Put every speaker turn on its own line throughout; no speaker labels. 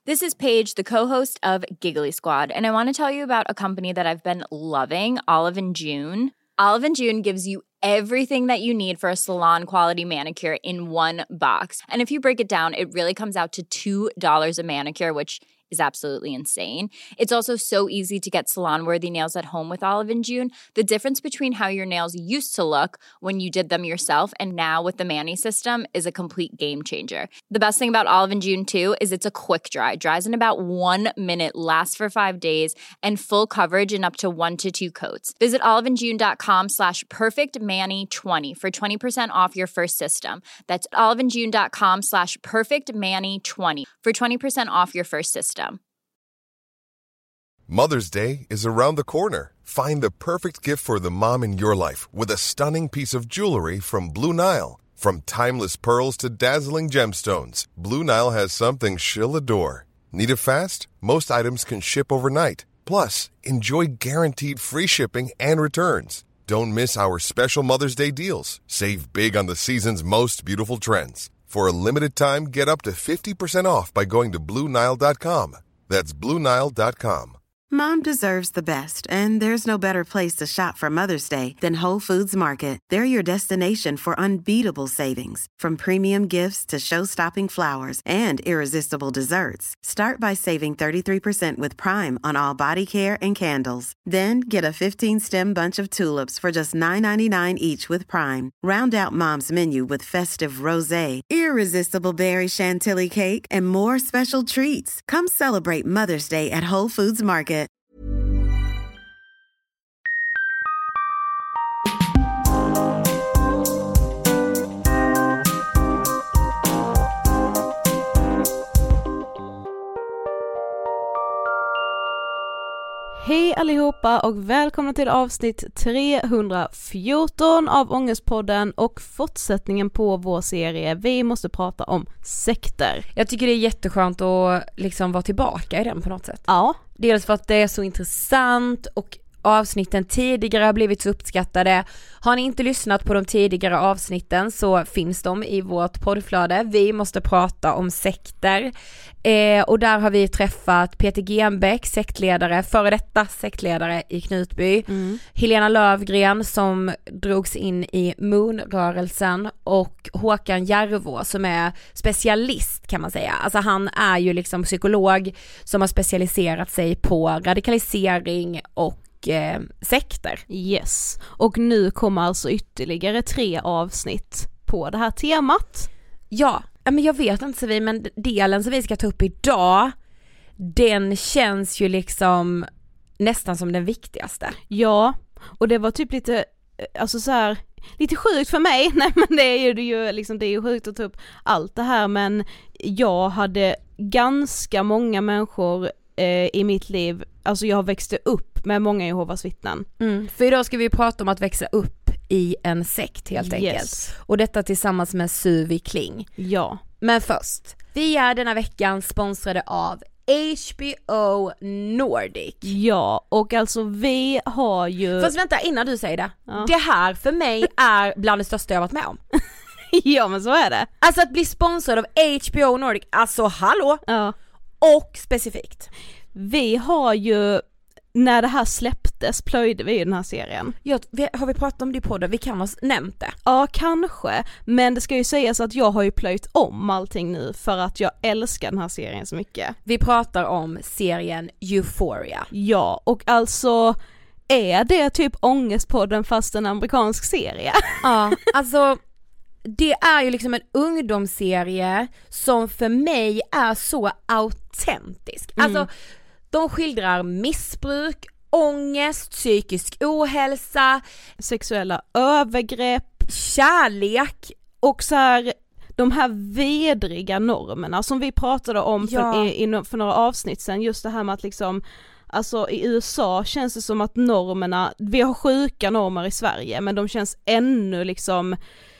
This is Paige, the co-host of Giggly Squad, and I want to tell you about a company that I've been loving, Olive & June. Olive & June gives you everything that you need for a salon-quality manicure in one box. And if you break it down, it really comes out to $2 a manicure, which is absolutely insane. It's also so easy to get salon-worthy nails at home with Olive & June. The difference between how your nails used to look when you did them yourself and now with the Mani system is a complete game changer. The best thing about Olive & June, too, is it's a quick dry. Dries in about 1 minute, lasts for 5 days, and full coverage in up to 1 to 2 coats. Visit oliveandjune.com/perfectmani20 for 20% off your first system. That's oliveandjune.com/perfectmani20 for 20% off your first system.
Mother's Day is around the corner. Find the perfect gift for the mom in your life with a stunning piece of jewelry from Blue Nile. From timeless pearls to dazzling gemstones, Blue Nile has something she'll adore. Need it fast? Most items can ship overnight. Plus, enjoy guaranteed free shipping and returns. Don't miss our special Mother's Day deals. Save big on the season's most beautiful trends. For a limited time, get up to 50% off by going to BlueNile.com. That's BlueNile.com.
Mom deserves the best, and there's no better place to shop for Mother's Day than Whole Foods Market. They're your destination for unbeatable savings, from premium gifts to show-stopping flowers and irresistible desserts. Start by saving 33% with Prime on all body care and candles. Then get a 15-stem bunch of tulips for just $9.99 each with Prime. Round out Mom's menu with festive rosé, irresistible berry chantilly cake, and more special treats. Come celebrate Mother's Day at Whole Foods Market.
Hej allihopa och välkomna till avsnitt 314 av Ångestpodden och fortsättningen på vår serie Vi måste prata om sekter.
Jag tycker det är jätteskönt att liksom vara tillbaka i den på något sätt.
Ja.
Dels för att det är så intressant och avsnitten tidigare har blivit så uppskattade. Har ni inte lyssnat på de tidigare avsnitten så finns de i vårt poddflöde. Vi måste prata om sekter. Och där har vi träffat Peter Genbeck, sektledare, före detta sektledare i Knutby. Helena Lövgren som drogs in i Moon-rörelsen och Håkan Järvå som är specialist kan man säga. Alltså han är ju liksom psykolog som har specialiserat sig på radikalisering och sekter.
Yes. Och nu kommer alltså ytterligare 3 avsnitt på det här temat.
Ja, men jag vet inte så men delen som vi ska ta upp idag, den känns ju liksom nästan som den viktigaste.
Ja, och det var typ lite, alltså så här, lite sjukt för mig. Nej men det är ju liksom, det är ju sjukt att ta upp allt det här, men jag hade ganska många människor i mitt liv, alltså jag växte upp med många Jehovas vittnen.
För idag ska vi prata om att växa upp i en sekt helt enkelt. Och detta tillsammans med Suvi Kling.
Ja.
Men först, vi är denna veckan sponsrade av HBO Nordic.
Ja, och alltså vi har ju...
Fast vänta, innan du säger det. Ja. Det här för mig är bland det största jag varit med om.
Ja, men så är det.
Alltså att bli sponsrad av HBO Nordic, alltså hallå.
Ja.
Och specifikt.
Vi har ju, när det här släpptes plöjde vi i den här serien.
Ja, har vi pratat om det på det? Vi kan ha nämnt det.
Ja, kanske. Men det ska ju sägas att jag har ju plöjt om allting nu för att jag älskar den här serien så mycket.
Vi pratar om serien Euphoria.
Ja, och alltså är det typ Ångestpodden fast en amerikansk serie?
Ja, alltså... Det är ju liksom en ungdomsserie som för mig är så autentisk. Alltså, de skildrar missbruk, ångest, psykisk ohälsa,
sexuella övergrepp,
kärlek
och så här, de här vedriga normerna som vi pratade om för några avsnitt sedan. Just det här med att liksom, alltså i USA känns det som att normerna, vi har sjuka normer i Sverige men de känns ännu liksom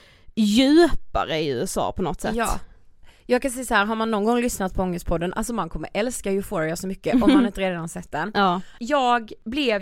djupare i USA på något sätt.
Ja. Jag kan säga så här, har man någon gång lyssnat på Ångestpodden, alltså man kommer älska Euphoria så mycket om man inte redan sett den.
Ja.
Jag blev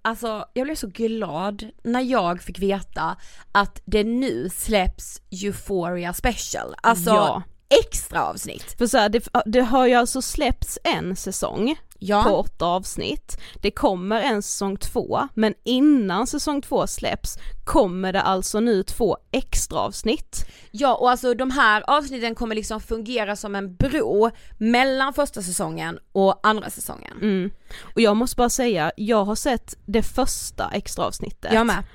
så glad när jag fick veta att det nu släpps Euphoria special. Alltså extra avsnitt.
För så här, det har ju alltså släppts en säsong på 8 avsnitt. Det kommer en säsong 2, men innan säsong 2 släpps kommer det alltså nu 2 extra avsnitt.
Ja, och alltså de här avsnitten kommer liksom fungera som en bro mellan första säsongen och andra säsongen.
Och jag måste bara säga, jag har sett det första extra avsnittet.
Jag med.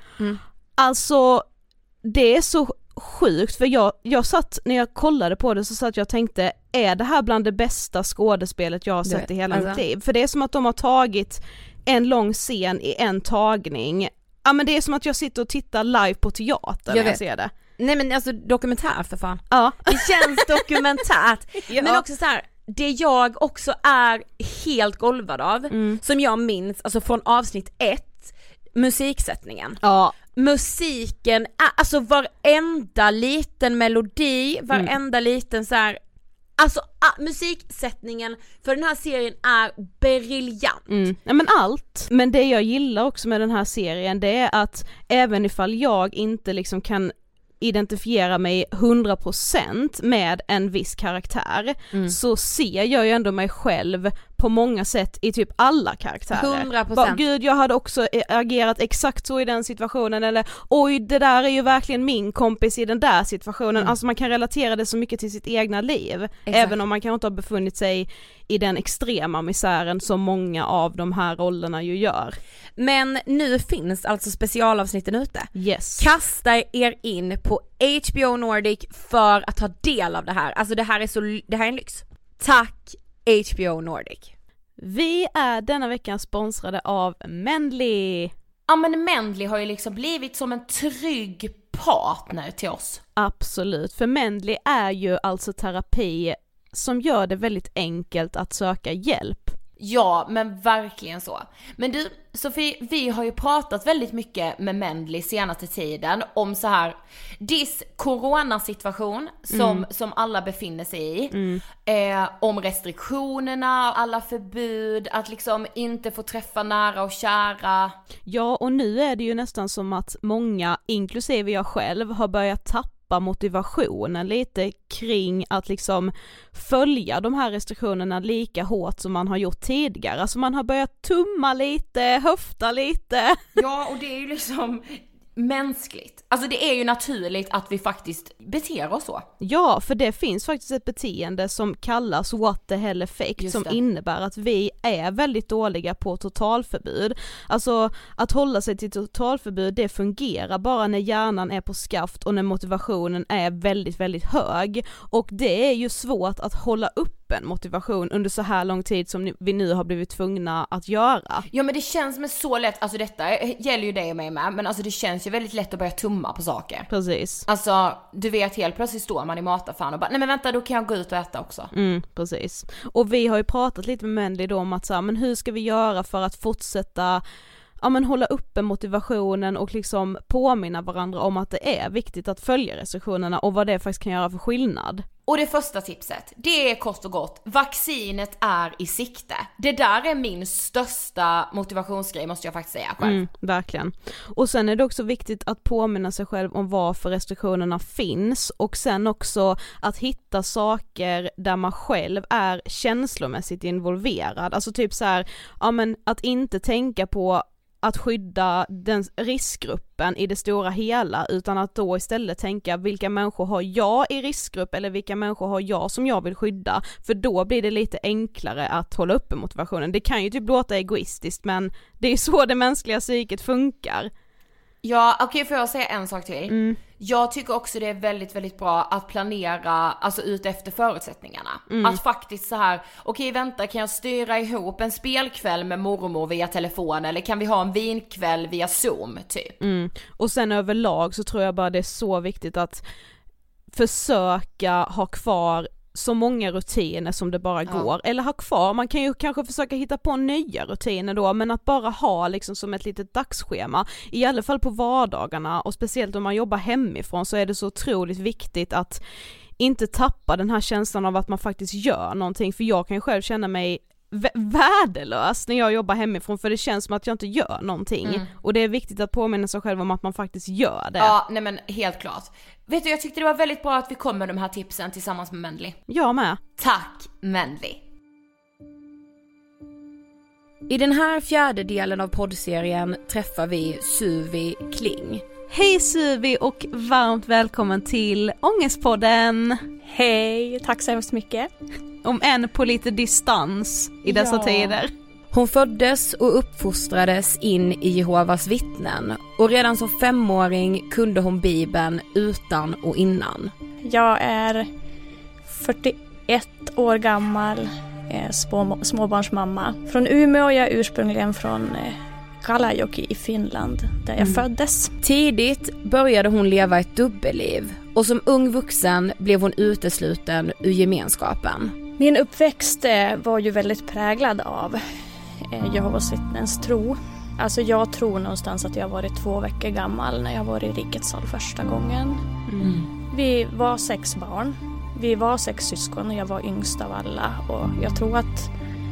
Alltså det är så sjukt, för jag satt, när jag kollade på det så satt jag och tänkte, är det här bland det bästa skådespelet jag har sett i hela mitt liv? För det är som att de har tagit en lång scen i en tagning. Ja, men det är som att jag sitter och tittar live på teater när jag ser det.
Nej, men alltså dokumentär för fan.
Ja.
Det känns dokumentärt.
Ja.
Men också så här, det jag också är helt golvad av, som jag minns alltså från avsnitt 1, musiksättningen.
Ja.
Musiken är, alltså varenda liten melodi, varenda liten så här, alltså musiksättningen för den här serien är briljant.
Ja, men allt. Men det jag gillar också med den här serien, det är att även ifall jag inte liksom kan identifiera mig 100% med en viss karaktär, så ser jag ju ändå mig själv på många sätt i typ alla karaktärer.
100%.
Gud, jag hade också agerat exakt så i den situationen, eller oj, det där är ju verkligen min kompis i den där situationen. Alltså man kan relatera det så mycket till sitt egna liv. Även om man kanske inte har befunnit sig i den extrema misären som många av de här rollerna ju gör.
Men nu finns alltså specialavsnitten ute.
Yes.
Kasta er in på HBO Nordic för att ta del av det här. Alltså det här är en lyx. Tack HBO Nordic.
Vi är denna veckan sponsrade av Mendley.
Ja, men Mendley har ju liksom blivit som en trygg partner till oss.
Absolut, för Mendley är ju alltså terapi som gör det väldigt enkelt att söka hjälp.
Ja, men verkligen så. Men du, Sofie, vi har ju pratat väldigt mycket med Mendley senaste tiden om så här coronasituation som alla befinner sig i. Om restriktionerna, alla förbud, att liksom inte få träffa nära och kära.
Ja, och nu är det ju nästan som att många, inklusive jag själv, har börjat tappa motivationen lite kring att liksom följa de här restriktionerna lika hårt som man har gjort tidigare. Alltså man har börjat tumma lite, höfta lite.
Ja, och det är ju liksom mänskligt. Alltså det är ju naturligt att vi faktiskt beter oss så.
Ja, för det finns faktiskt ett beteende som kallas what the hell effect, som innebär att vi är väldigt dåliga på totalförbud. Alltså att hålla sig till totalförbud, det fungerar bara när hjärnan är på skaft och när motivationen är väldigt, väldigt hög. Och det är ju svårt att hålla upp en motivation under så här lång tid som vi nu har blivit tvungna att göra.
Ja, men det känns med så lätt, alltså detta gäller ju dig och mig med, men alltså det känns ju väldigt lätt att börja tumma på saker.
Precis.
Alltså, du vet, helt plötsligt står man i mataffären och bara, nej men vänta, då kan jag gå ut och äta också.
Precis. Och vi har ju pratat lite med Mendley då om att så här, men hur ska vi göra för att fortsätta hålla uppe motivationen och liksom påminna varandra om att det är viktigt att följa restriktionerna och vad det faktiskt kan göra för skillnad.
Och det första tipset, det är kort och gott, vaccinet är i sikte. Det där är min största motivationsgrej, måste jag faktiskt säga själv.
Verkligen. Och sen är det också viktigt att påminna sig själv om varför restriktionerna finns, och sen också att hitta saker där man själv är känslomässigt involverad. Alltså typ så här, att inte tänka på att skydda den riskgruppen i det stora hela, utan att då istället tänka, vilka människor har jag i riskgrupp eller vilka människor har jag som jag vill skydda, för då blir det lite enklare att hålla uppe motivationen. Det kan ju typ låta egoistiskt, men det är så det mänskliga psyket funkar.
Ja, okej, får jag säga en sak till? Jag tycker också det är väldigt, väldigt bra att planera, alltså ut efter förutsättningarna. Att faktiskt så här, okej, vänta, kan jag styra ihop en spelkväll med mormor via telefon, eller kan vi ha en vinkväll via Zoom typ?
Och sen överlag så tror jag bara det är så viktigt att försöka ha kvar så många rutiner som det bara går, eller ha kvar, man kan ju kanske försöka hitta på nya rutiner då, men att bara ha liksom som ett litet dagsschema, i alla fall på vardagarna, och speciellt om man jobbar hemifrån så är det så otroligt viktigt att inte tappa den här känslan av att man faktiskt gör någonting, för jag kan ju själv känna mig värdelös när jag jobbar hemifrån, för det känns som att jag inte gör någonting. Och det är viktigt att påminna sig själv om att man faktiskt gör det.
Ja, nej men helt klart. Vet du, jag tyckte det var väldigt bra att vi kom med de här tipsen tillsammans med Mendley.
Jag med.
Tack Mendley.
I den här fjärde delen av poddserien träffar vi Suvi Kling.
Hej Suvi och varmt välkommen till Ångestpodden.
Hej, tack så hemskt mycket.
Om än på lite distans i dessa tider.
Hon föddes och uppfostrades in i Jehovas vittnen och redan som 5-åring kunde hon Bibeln utan och innan.
Jag är 41 år gammal, småbarnsmamma. Från Umeå, jag är ursprungligen från Kalajoki i Finland där jag föddes.
Tidigt började hon leva ett dubbelliv och som ung vuxen blev hon utesluten ur gemenskapen.
Min uppväxt var ju väldigt präglad av Jehovas vittnens tro. Alltså jag tror någonstans att jag varit 2 veckor gammal när jag var i rikets sal första gången. Vi var 6 barn. Vi var 6 syskon och jag var yngst av alla. Och jag tror att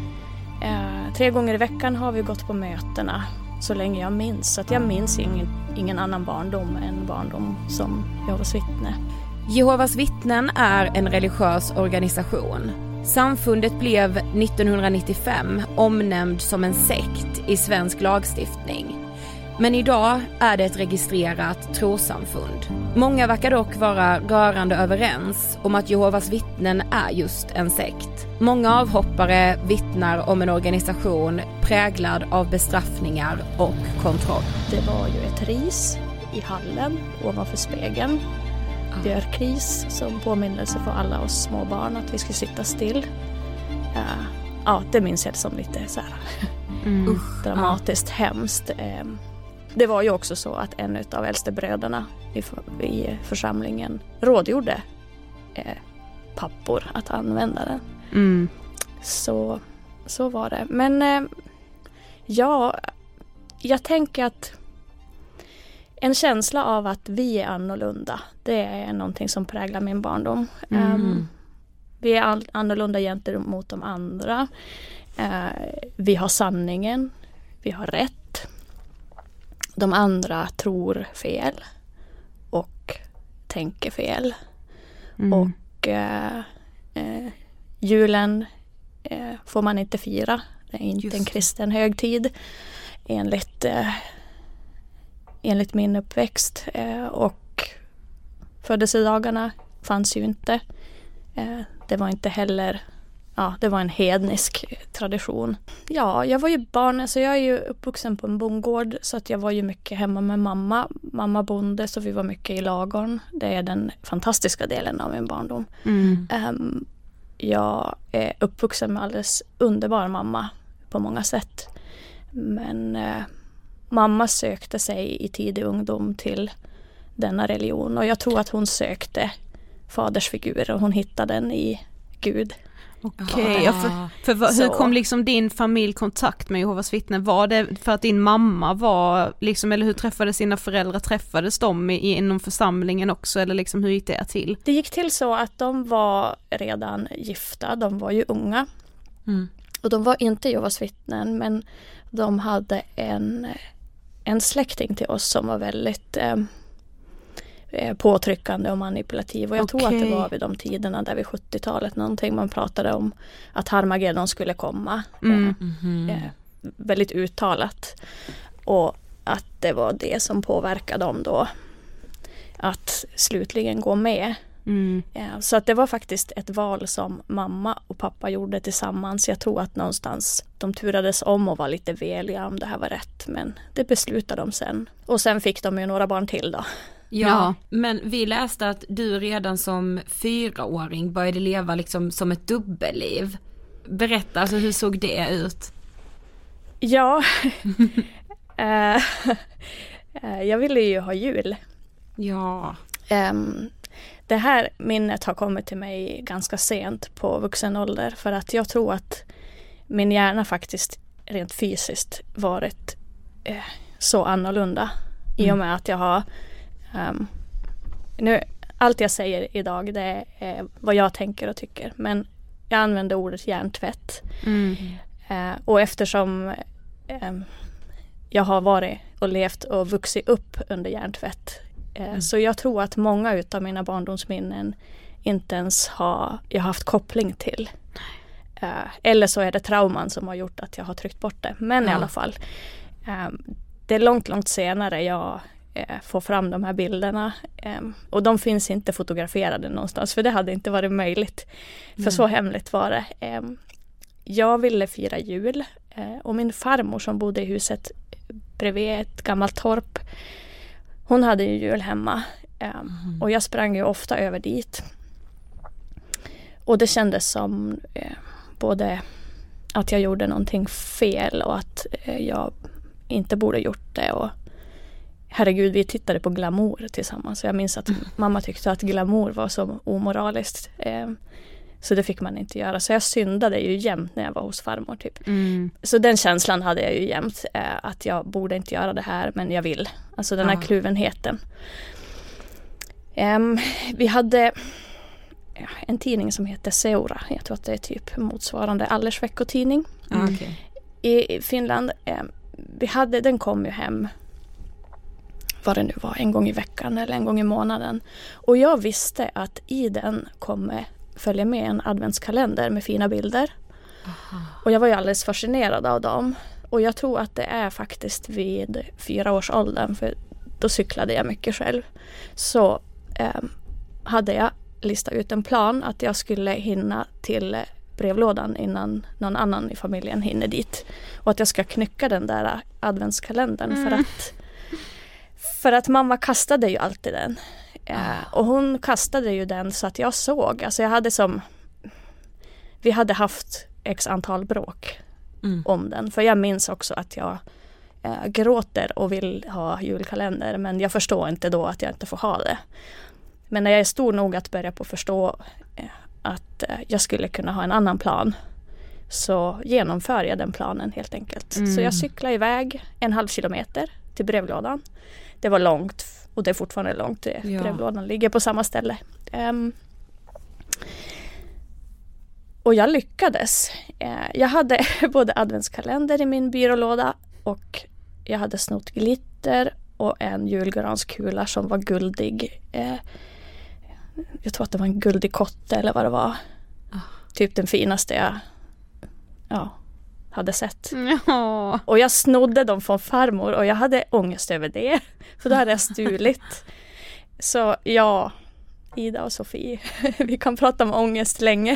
3 gånger i veckan har vi gått på mötena så länge jag minns. Så att jag minns ingen annan barndom än barndom som Jehovas vittne.
Jehovas vittnen är en religiös organisation. Samfundet blev 1995 omnämnd som en sekt i svensk lagstiftning. Men idag är det ett registrerat trossamfund. Många verkar dock vara rörande överens om att Jehovas vittnen är just en sekt. Många avhoppare vittnar om en organisation präglad av bestraffningar och kontroll.
Det var ju ett ris i hallen ovanför spegeln. Björkris som påminnelse för alla oss små barn att vi skulle sitta still. Ja, det minns jag som lite så här dramatiskt hemskt. Det var ju också så att en av äldste bröderna i församlingen rådgjorde pappor att använda den. Så var det. Men jag tänker att en känsla av att vi är annorlunda, det är någonting som präglar min barndom. Vi är annorlunda gentemot de andra. Vi har sanningen. Vi har rätt. De andra tror fel och tänker fel. Och julen får man inte fira. Det är inte en kristen högtid enligt min uppväxt. Och födelsedagarna fanns ju inte. Det var inte heller, det var en hednisk tradition. Ja, jag var ju barn, så jag är ju uppvuxen på en bondgård så att jag var ju mycket hemma med mamma. Mamma bonde, så vi var mycket i lagorn. Det är den fantastiska delen av min barndom. Jag är uppvuxen med alldeles underbar mamma på många sätt. Men mamma sökte sig i tidig ungdom till denna religion. Och jag tror att hon sökte fadersfigur och hon hittade den i Gud.
Okej, hur kom liksom din familj kontakt med Jehovas vittnen? Var det för att din mamma var liksom, eller hur träffades sina föräldrar? Träffades de inom församlingen också, eller liksom hur gick det till?
Det gick till så att de var redan gifta, de var ju unga. Och de var inte Jehovas vittnen, men de hade en släkting till oss som var väldigt påtryckande och manipulativ. Och jag tror att det var vid de tiderna där vid 70-talet någonting man pratade om att Harmageddon skulle komma. Väldigt uttalat. Och att det var det som påverkade dem då att slutligen gå med. Så att det var faktiskt ett val som mamma och pappa gjorde tillsammans. Jag tror att någonstans de turades om och var lite veliga om det här var rätt. Men det beslutade de sen. Och sen fick de ju några barn till då.
Ja, men vi läste att du redan som 4-åring började leva liksom som ett dubbelliv. Berätta, alltså hur såg det ut?
Ja, jag ville ju ha jul.
Ja.
Det här minnet har kommit till mig ganska sent på vuxen ålder, för att jag tror att min hjärna faktiskt rent fysiskt varit så annorlunda i och med att jag har nu, allt jag säger idag det är vad jag tänker och tycker, men jag använde ordet hjärntvätt. Och eftersom jag har varit och levt och vuxit upp under hjärntvätt, så jag tror att många utav mina barndomsminnen inte ens jag har haft koppling till. Eller så är det trauman som har gjort att jag har tryckt bort det. Men i alla fall, det är långt senare jag får fram de här bilderna. Och de finns inte fotograferade någonstans, för det hade inte varit möjligt. För så hemligt var det. Jag ville fira jul, och min farmor som bodde i huset bredvid ett gammalt torp, hon hade ju jul hemma. Och jag sprang ju ofta över dit. Och det kändes som både att jag gjorde någonting fel och att jag inte borde gjort det. Och herregud, vi tittade på glamour tillsammans. Jag minns att mamma tyckte att glamour var så omoraliskt. Så det fick man inte göra. Så jag syndade ju jämt när jag var hos farmor typ. Så den känslan hade jag ju jämt. Att jag borde inte göra det här, men jag vill. Alltså den här kluvenheten. Vi hade en tidning som heter Seura. Jag tror att det är typ motsvarande Allers veckotidning. I Finland. Den kom ju hem, vad det nu var, en gång i veckan eller en gång i månaden. Och jag visste att i den kommer följa med en adventskalender med fina bilder. Och jag var ju alldeles fascinerad av dem. Och jag tror att det är faktiskt vid 4-årsåldern, för då cyklade jag mycket själv. Så hade jag listat ut en plan att jag skulle hinna till brevlådan innan någon annan i familjen hinner dit. Och att jag ska knycka den där adventskalendern för att mamma kastade ju alltid den. Och hon kastade ju den så att jag såg. Alltså vi hade haft x antal bråk om den. För jag minns också att jag gråter och vill ha julkalender, men jag förstår inte då att jag inte får ha det. Men när jag är stor nog att börja på förstå att jag skulle kunna ha en annan plan, så genomför jag den planen helt enkelt. Så jag cyklar iväg 1,5 kilometer till brevlådan. Det var långt och det är fortfarande långt. Brevlådan ligger på samma ställe. Och jag lyckades. Jag hade både adventskalender i min byrålåda och jag hade snott glitter och en julgranskula som var guldig. Jag tror att det var en guldig kotte eller vad det var. Typ den finaste jag hade sett. Och jag snodde dem från farmor och jag hade ångest över det. För då hade jag stulit. Så ja, Ida och Sofie, vi kan prata om ångest länge.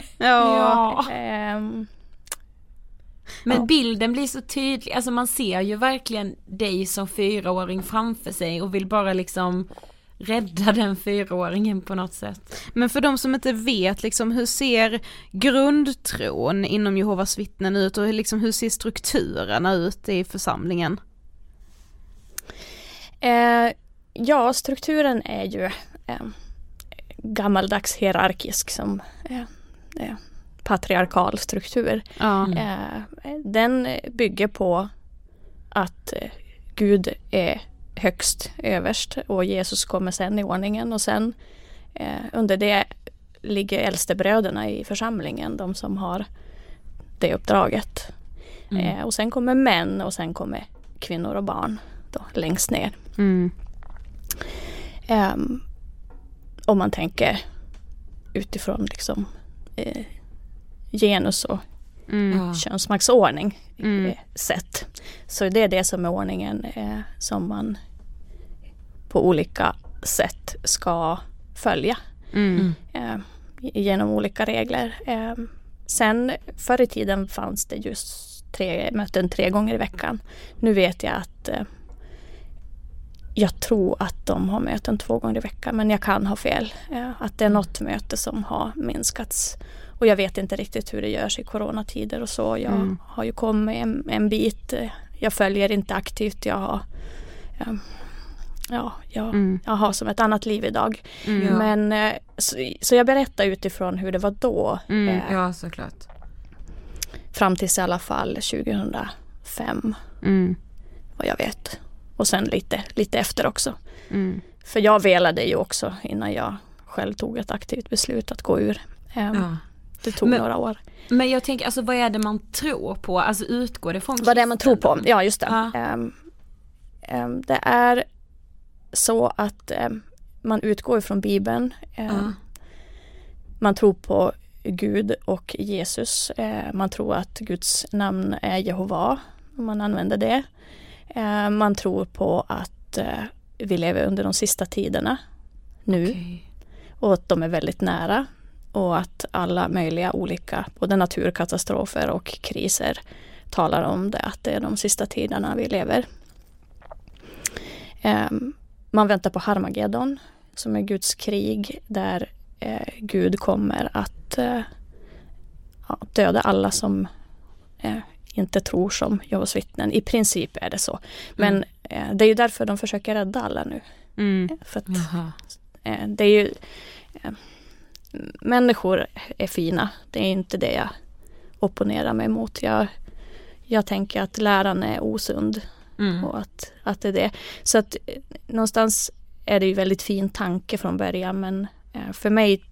Men bilden blir så tydlig. Alltså man ser ju verkligen dig som 4-åring framför sig och vill bara liksom rädda den 4-åringen på något sätt.
Men för de som inte vet, liksom, hur ser grundtron inom Jehovas vittnen ut och liksom, hur ser strukturerna ut i församlingen? Strukturen är ju gammaldags hierarkisk, som patriarkal struktur. Den bygger på att Gud är högst överst och Jesus kommer sen i ordningen, och sen under det ligger äldstebröderna i församlingen, de som har det uppdraget. Och sen kommer män och sen kommer kvinnor och barn då, längst ner. Om man tänker utifrån liksom genus och könsmaktsordning sett. Så det är det som är ordningen som man på olika sätt ska följa genom olika regler. Sen förr i tiden fanns det just möten 3 gånger i veckan. Nu vet jag att jag tror att de har möten 2 gånger i veckan, men jag kan ha fel. Att det är något möte som har minskats. Och jag vet inte riktigt hur det görs i coronatider och så. Jag har ju kommit en bit. Jag följer inte aktivt. Jag har som ett annat liv idag. Men så jag berättar utifrån hur det var då.
Ja, såklart.
Fram tills i alla fall 2005. Vad jag vet. Och sen lite efter också. För jag velade ju också innan jag själv tog ett aktivt beslut att gå ur. det tog några år.
Men jag tänker, alltså vad är det man tror på? Alltså utgår det från
vad det är man tror på? Ja, just det. Det är så att man utgår från Bibeln. Man tror på Gud och Jesus. Man tror att Guds namn är Jehova, om man använder det. Man tror på att vi lever under de sista tiderna nu. Okay. Och att de är väldigt nära. Och att alla möjliga olika, både naturkatastrofer och kriser, talar om det, att det är de sista tiderna vi lever. Man väntar på Harmageddon, som är Guds krig, där Gud kommer att döda alla som inte tror som Jehovas vittnen. I princip är det så. Men det är ju därför de försöker rädda alla nu. För att det är ju... människor är fina. Det är inte det jag opponerar mig mot. Jag tänker att läran är osund. Och att det är det. Så att någonstans är det ju väldigt fin tanke från början, men för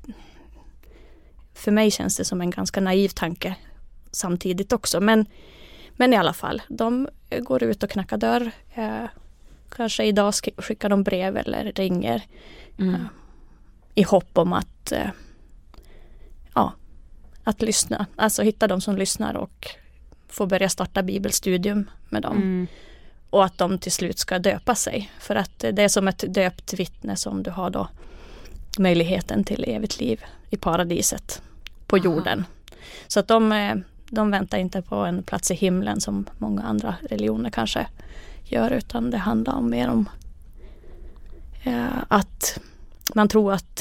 mig känns det som en ganska naiv tanke samtidigt också. Men i alla fall, de går ut och knackar dörr. Kanske idag skickar de brev eller ringer i hopp om att lyssna. Alltså hitta de som lyssnar och få börja starta bibelstudium med dem. Och att de till slut ska döpa sig. För att det är som ett döpt vittne som du har då möjligheten till evigt liv i paradiset på jorden. Så att de väntar inte på en plats i himlen som många andra religioner kanske gör, utan det handlar om mer om att man tror att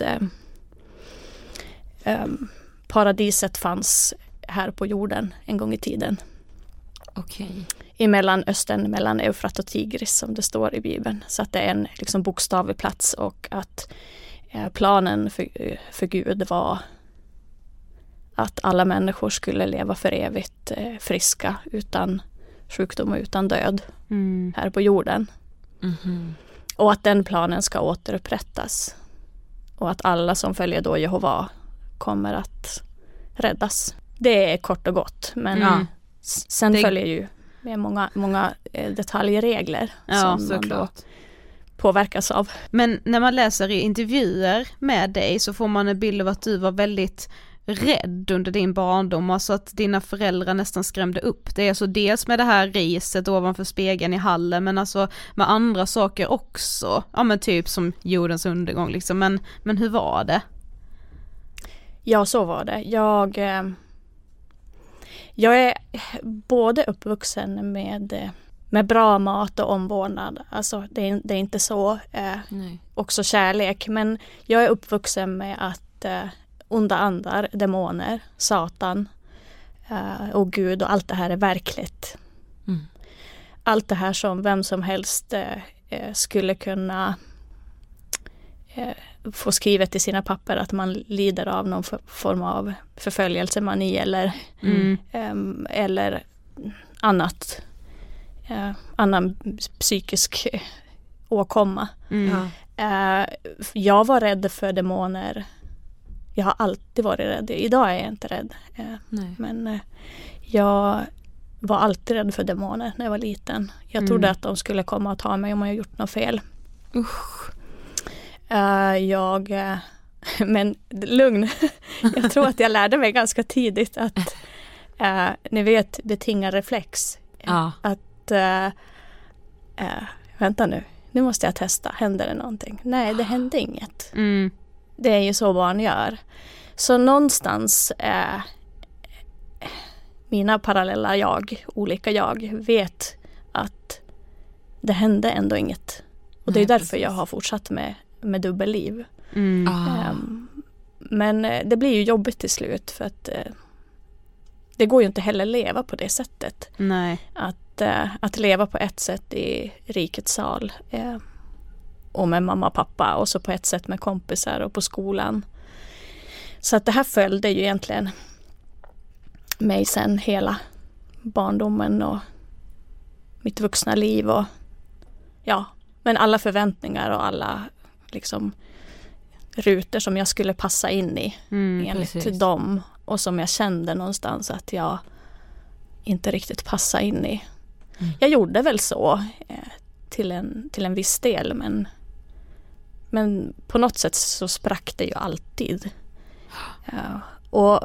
paradiset fanns här på jorden en gång i tiden.
Okej.
I Mellanöstern, mellan Eufrat och Tigris, som det står i Bibeln. Så att det är en liksom bokstavlig plats, och att planen för Gud var att alla människor skulle leva för evigt friska, utan sjukdom och utan död här på jorden. Och att den planen ska återupprättas. Och att alla som följer då Jehova kommer att räddas. Det är kort och gott, men sen följer ju med många detaljregler som man då påverkas av.
Men när man läser i intervjuer med dig så får man en bild av att du var väldigt rädd under din barndom, alltså att dina föräldrar nästan skrämde upp dig. Alltså dels med det här riset ovanför spegeln i hallen, men alltså med andra saker också. Ja, men typ som jordens undergång liksom. Men hur var det?
Ja, så var det. Jag är både uppvuxen med bra mat och omvårdnad. Alltså det är inte så. Också kärlek. Men jag är uppvuxen med att onda andar, demoner, Satan och Gud och allt det här är verkligt. Allt det här som vem som helst skulle kunna få skrivet i sina papper att man lider av någon form av förföljelsemani eller annat, annan psykisk åkomma. Jag var rädd för demoner. Jag har alltid varit rädd. Idag är jag inte rädd. Men jag var alltid rädd för demoner när jag var liten. Jag trodde att de skulle komma och ta mig om jag gjort något fel. Men lugn. Jag tror att jag lärde mig ganska tidigt att ni vet, betingarreflex. Att vänta nu måste jag testa. Händer det någonting? Nej, det hände inget. Det är ju så barn gör. Så någonstans mina parallella olika jag vet att det hände ändå inget. Och det är därför jag har fortsatt med dubbelliv. Men det blir ju jobbigt till slut, för att det går ju inte heller leva på det sättet.
Nej.
Att leva på ett sätt i rikets sal och med mamma och pappa, och så på ett sätt med kompisar och på skolan. Så att det här följde ju egentligen mig sen hela barndomen och mitt vuxna liv, och men alla förväntningar och alla liksom rutor som jag skulle passa in i enligt dem och som jag kände någonstans att jag inte riktigt passade in i. Jag gjorde väl så till en viss del, men på något sätt så sprack det ju alltid. Och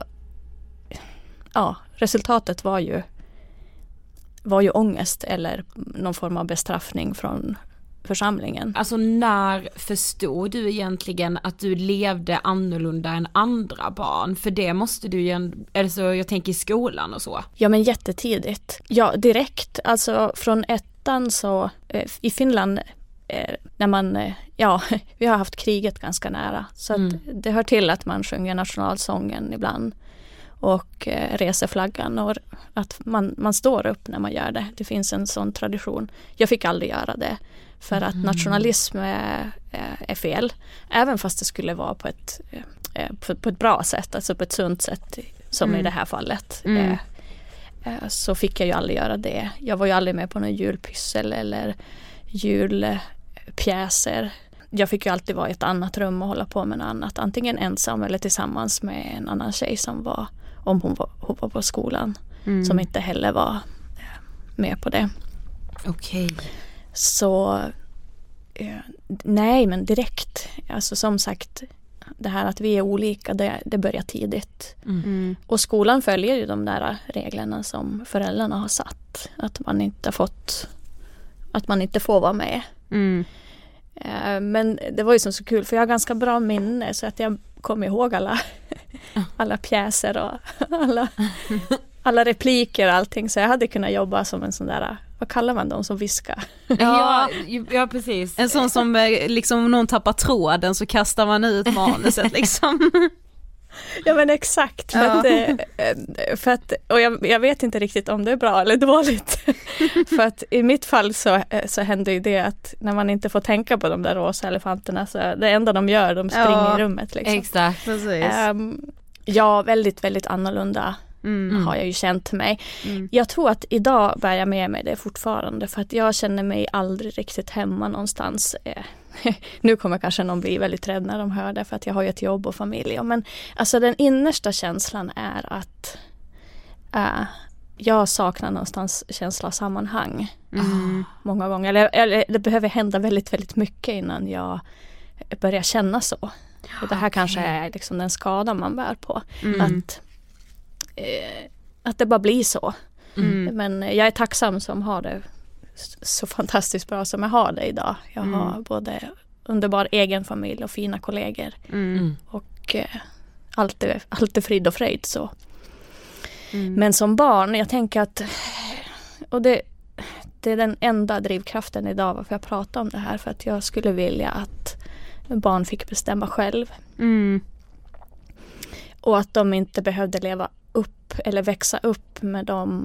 resultatet var ju ångest eller någon form av bestraffning från församlingen.
Alltså när förstod du egentligen att du levde annorlunda än andra barn? För det måste du ju, alltså jag tänker i skolan och så.
Ja, men jättetidigt. Ja, direkt. Alltså från ettan så i Finland när man, vi har haft kriget ganska nära. Så att det hör till att man sjunger nationalsången ibland och reser flaggan och att man står upp när man gör det. Det finns en sån tradition. Jag fick aldrig göra det för att nationalism är fel. Även fast det skulle vara på ett bra sätt, alltså på ett sunt sätt som i det här fallet. Så fick jag ju aldrig göra det. Jag var ju aldrig med på någon julpyssel eller julpjäser. Jag fick ju alltid vara i ett annat rum och hålla på med något annat. Antingen ensam eller tillsammans med en annan tjej som var, om hon var på skolan. Som inte heller var med på det.
Okej.
Så nej, men direkt. Alltså som sagt, det här att vi är olika, det börjar tidigt. Och skolan följer ju de där reglerna som föräldrarna har satt. Att man inte får vara med. Men det var ju så kul, för jag har ganska bra minne så att jag kom ihåg alla pjäser och alla repliker och allting. Så jag hade kunnat jobba som en sån där, vad kallar man dem som viskar?
Ja, precis.
En sån som liksom om någon tappar tråden så kastar man ut manuset liksom.
Ja, men exakt. För att, och jag vet inte riktigt om det är bra eller dåligt. För att i mitt fall så händer ju det att när man inte får tänka på de där rosa elefanterna, så det enda de gör, de springer i rummet. Liksom.
Exakt, precis.
Ja, väldigt, väldigt annorlunda har jag ju känt mig. Jag tror att idag bär jag med mig det fortfarande, för att jag känner mig aldrig riktigt hemma någonstans. Nu kommer kanske någon bli väldigt rädd när de hör det, för att jag har ju ett jobb och familj. Men alltså den innersta känslan är att jag saknar någonstans känsla av sammanhang. Många gånger. Eller det behöver hända väldigt, väldigt mycket innan jag börjar känna så. Och det här kanske är liksom den skada man bär på. Att det bara blir så. Men jag är tacksam som har det så fantastiskt bra som jag har det idag. Jag har både underbar egen familj och fina kollegor. Och allt är frid och fröjd så. Men som barn, jag tänker att, och det är den enda drivkraften idag varför jag pratar om det här, för att jag skulle vilja att barn fick bestämma själv. Och att de inte behövde leva upp eller växa upp med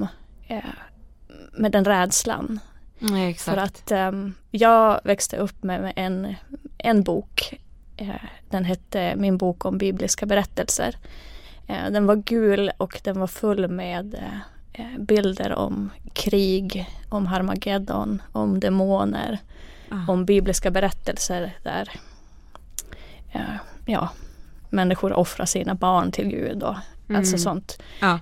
den rädslan.
Exakt.
För att jag växte upp med en bok. Den hette Min bok om bibliska berättelser. Den var gul och den var full med bilder om krig, om Harmageddon, om demoner, om bibliska berättelser där människor offrar sina barn till Gud och alltså sånt.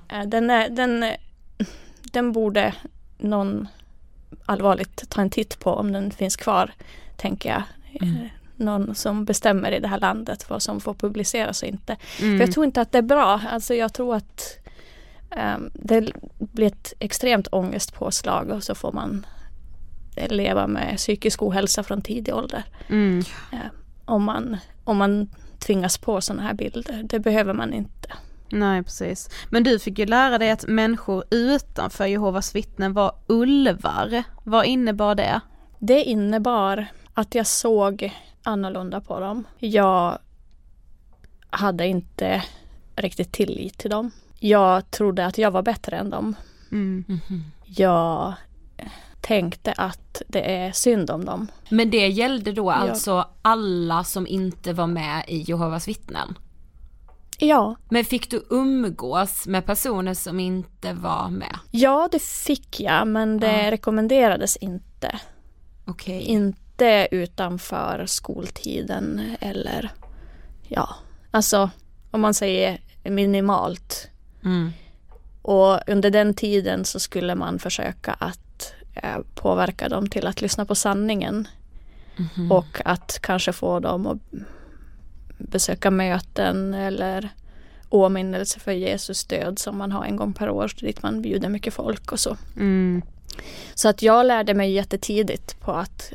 Den borde någon allvarligt ta en titt på om den finns kvar, tänker jag. Någon som bestämmer i det här landet vad som får publiceras och inte. För jag tror inte att det är bra. Alltså jag tror att det blir ett extremt ångestpåslag och så får man leva med psykisk ohälsa från tidig ålder. Om man tvingas på sådana här bilder. Det behöver man inte.
Nej, precis. Men du fick ju lära dig att människor utanför Jehovas vittnen var ulvar. Vad innebar det?
Det innebar att jag såg annorlunda på dem. Jag hade inte riktigt tillit till dem. Jag trodde att jag var bättre än dem. Jag tänkte att det är synd om dem.
Men det gällde då alltså alla som inte var med i Jehovas vittnen?
Ja.
Men fick du umgås med personer som inte var med?
Ja, det fick jag, men det rekommenderades inte.
Okej.
Inte utanför skoltiden eller alltså om man säger minimalt. Och under den tiden så skulle man försöka att påverka dem till att lyssna på sanningen. Och att kanske få dem att besöka möten eller åminnelse för Jesus död som man har en gång per år, dit man bjuder mycket folk och så. Så att jag lärde mig jättetidigt på att